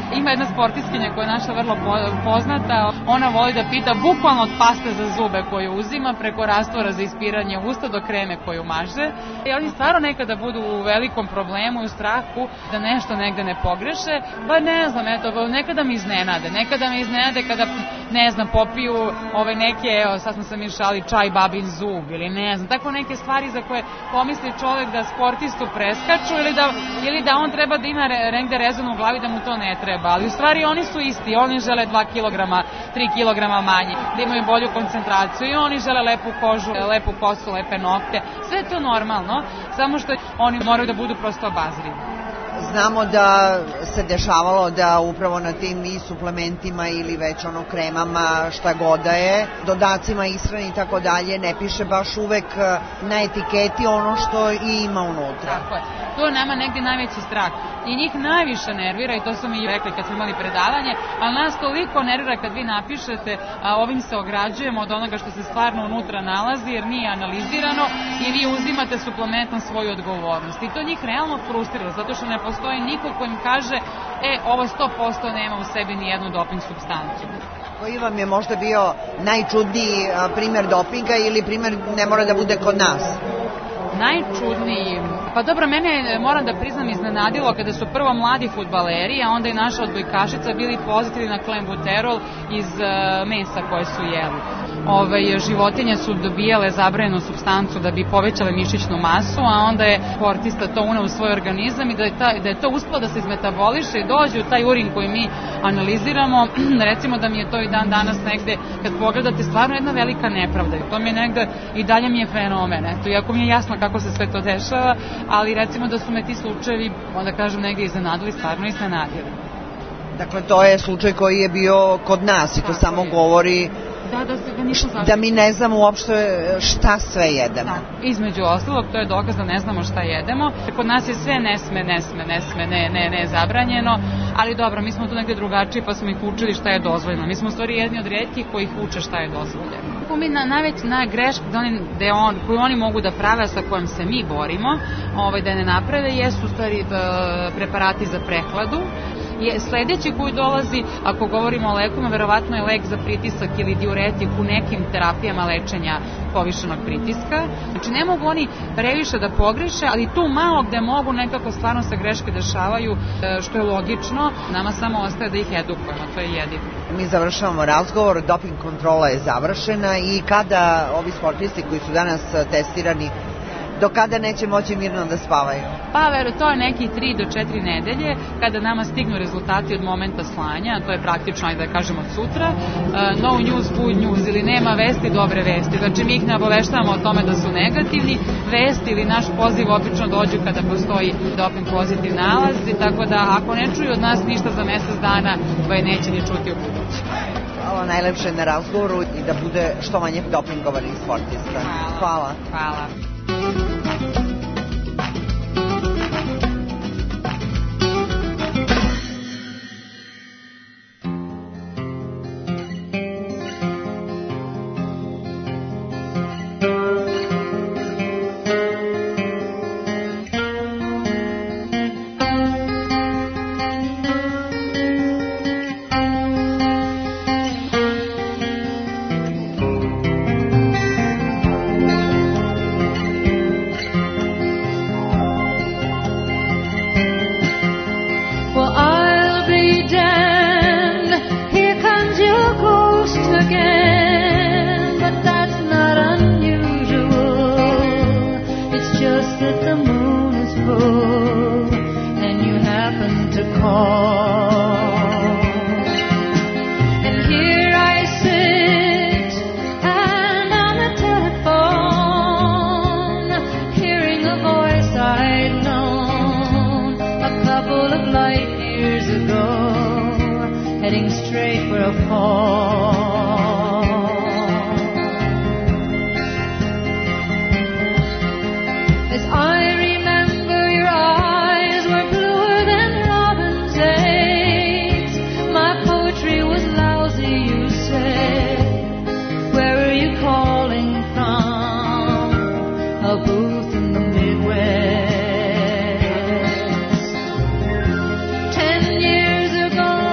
Ima jedna sportistkinja koja je naša vrlo poznata, ona voli da pita bukvalno od paste za zube koju uzima preko rastvora za ispiranje usta do kreme koju maže. I oni stvarno nekada budu u velikom problemu i u strahu da nešto negde ne pogreše, pa ne znam, eto, nekada mi iznenade, nekada mi iznenade kada, ne znam, popiju ove neke, evo, sad smo se mi šali, čaj babin zub ili ne znam, tako neke stvari za koje pomisli čovek da sportistu preskaču ili da, ili da on treba da ima negde rezonu u glavi da mu to ne treba, ali u stvari oni su isti, oni žele dva kilograma, tri kilograma manje, da imaju bolju koncentraciju i oni žele lepu kožu, lepu kosu, lepe nokte, sve je to normalno, samo što oni moraju da budu prosto obazrivi. Znamo da se dešavalo da upravo na tim i suplementima ili već ono kremama, šta god da je, dodacima ishrani i tako dalje, ne piše baš uvek na etiketi ono što i ima unutra. Tako je. To je nama negdje najveći strah. I njih najviše nervira, i to su mi rekli kad smo imali predavanje, ali nas toliko nervira kad vi napišete, a ovim se ograđujemo od onoga što se stvarno unutra nalazi, jer nije analizirano i vi uzimate suplementom svoju odgovornost. I to njih realno frustrira, zato što ne postoji niko ko im kaže, e, ovo sto posto nema u sebi ni jednu doping supstancu. Koji vam je možda bio najčudniji primjer dopinga ili primjer ne mora da bude kod nas? Najčudniji, pa dobro, mene, moram da priznam, iznenadilo kada su prvo mladi fudbaleri, a onda i naša odbojkašica bili pozitivni na klenbuterol iz uh, mesa koje su jeli. Ove, životinje su dobijale zabranjenu supstancu da bi povećale mišićnu masu, a onda je sportista to uneo u svoj organizam i da je, ta, da je to uspelo da se izmetaboliše i dođe u taj urin koji mi analiziramo. Recimo da mi je to i dan danas negde, kad pogledate, stvarno jedna velika nepravda i to mi je negde i dalje mi je fenomen. Eto, iako mi je jasno kako se sve to dešava, ali recimo da su me ti slučajevi, onda kažem, negde iznenadili, stvarno iznenadili. Dakle, to je slučaj koji je bio kod nas i to samo govori Da, da, se ga nismo da mi ne znamo uopšte šta sve jedemo. Da, između ostalog, to je dokaz da ne znamo šta jedemo. Kod nas je sve ne sme, ne sme, ne sme, ne, ne, ne zabranjeno, ali dobro, mi smo tu negde drugačiji pa smo ih učili šta je dozvoljeno. Mi smo u stvari jedni od retkih koji ih uče šta je dozvoljeno. Mi na, najveći na greška da oni, da on, koju oni mogu da prave, sa kojom se mi borimo, ovaj, da ne naprave, jesu u stvari da, preparati za prehladu. Je sledeći koji dolazi, ako govorimo o lekovima, verovatno je lek za pritisak ili diuretik u nekim terapijama lečenja povišenog pritiska. Znači ne mogu oni previše da pogreše, ali tu malo gde mogu nekako stvarno se greške dešavaju, što je logično, nama samo ostaje da ih edukujemo, to je jedino. Mi završavamo razgovor, doping kontrola je završena i kada ovi sportisti koji su danas testirani, do kada neće moći mirno da spavaju? Pa, veru, to je neki tri do četiri nedelje, kada nama stignu rezultati od momenta slanja, to je praktično, ajde da kažemo, od sutra, uh, no news, good news, ili nema vesti, dobre vesti. Znači, mi ih ne obaveštavamo o tome da su negativni, vesti ili naš poziv obično dođu kada postoji doping pozitiv nalaz, tako da ako ne čuju od nas ništa za mesec dana, to je neće ni čuti u budući. Hvala najlepše na razgovoru i da bude što manje dopingovanih sportista. Hvala. Hvala. Ten years ago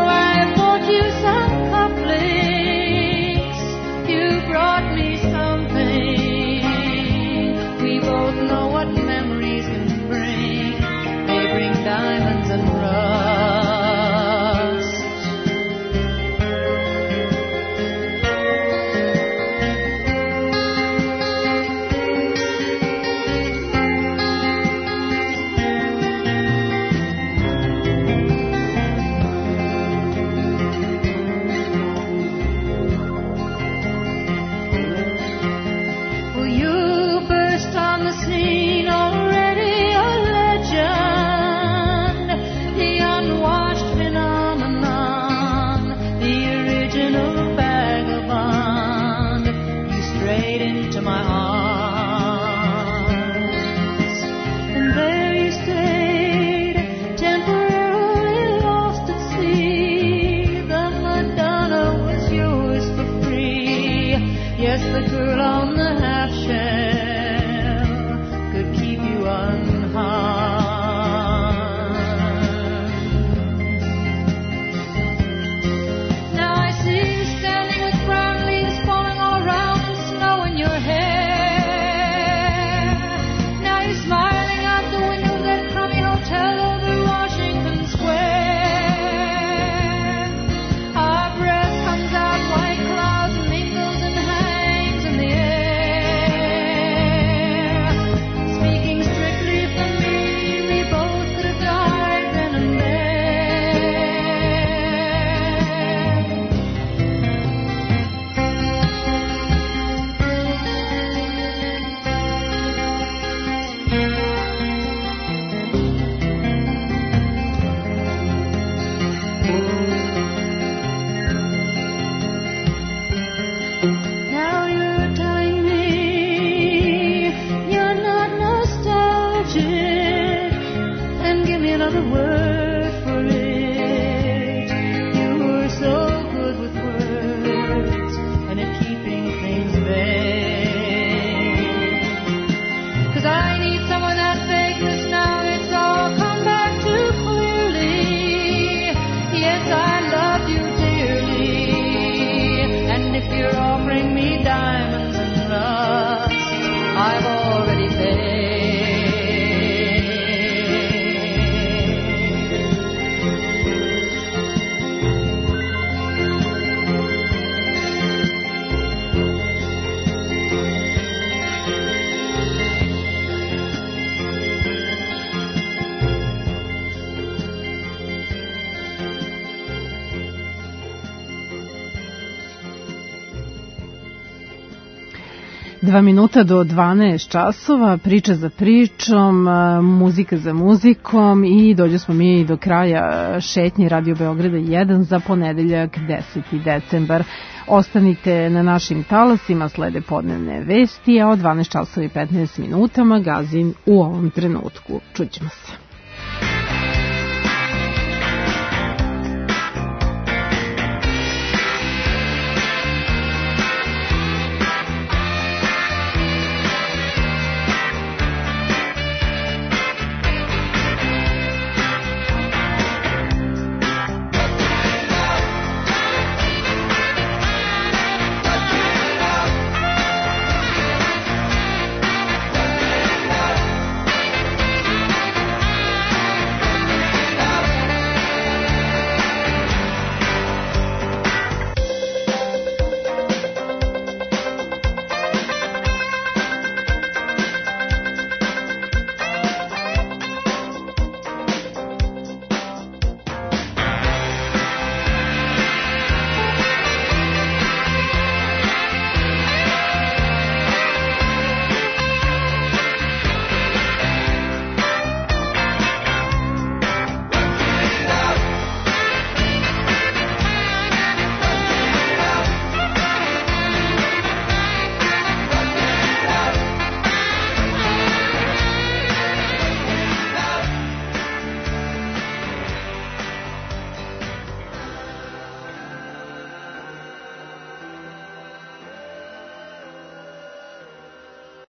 Dva minuta do dvanaest časova, priča za pričom, muzika za muzikom i dođe smo mi do kraja šetnje Radio Beograda jedan za ponedeljak deseti decembar. Ostanite na našim talasima, slede podnevne vesti, a od dvanaest časova i petnaest minuta magazin u ovom trenutku. Čućemo se.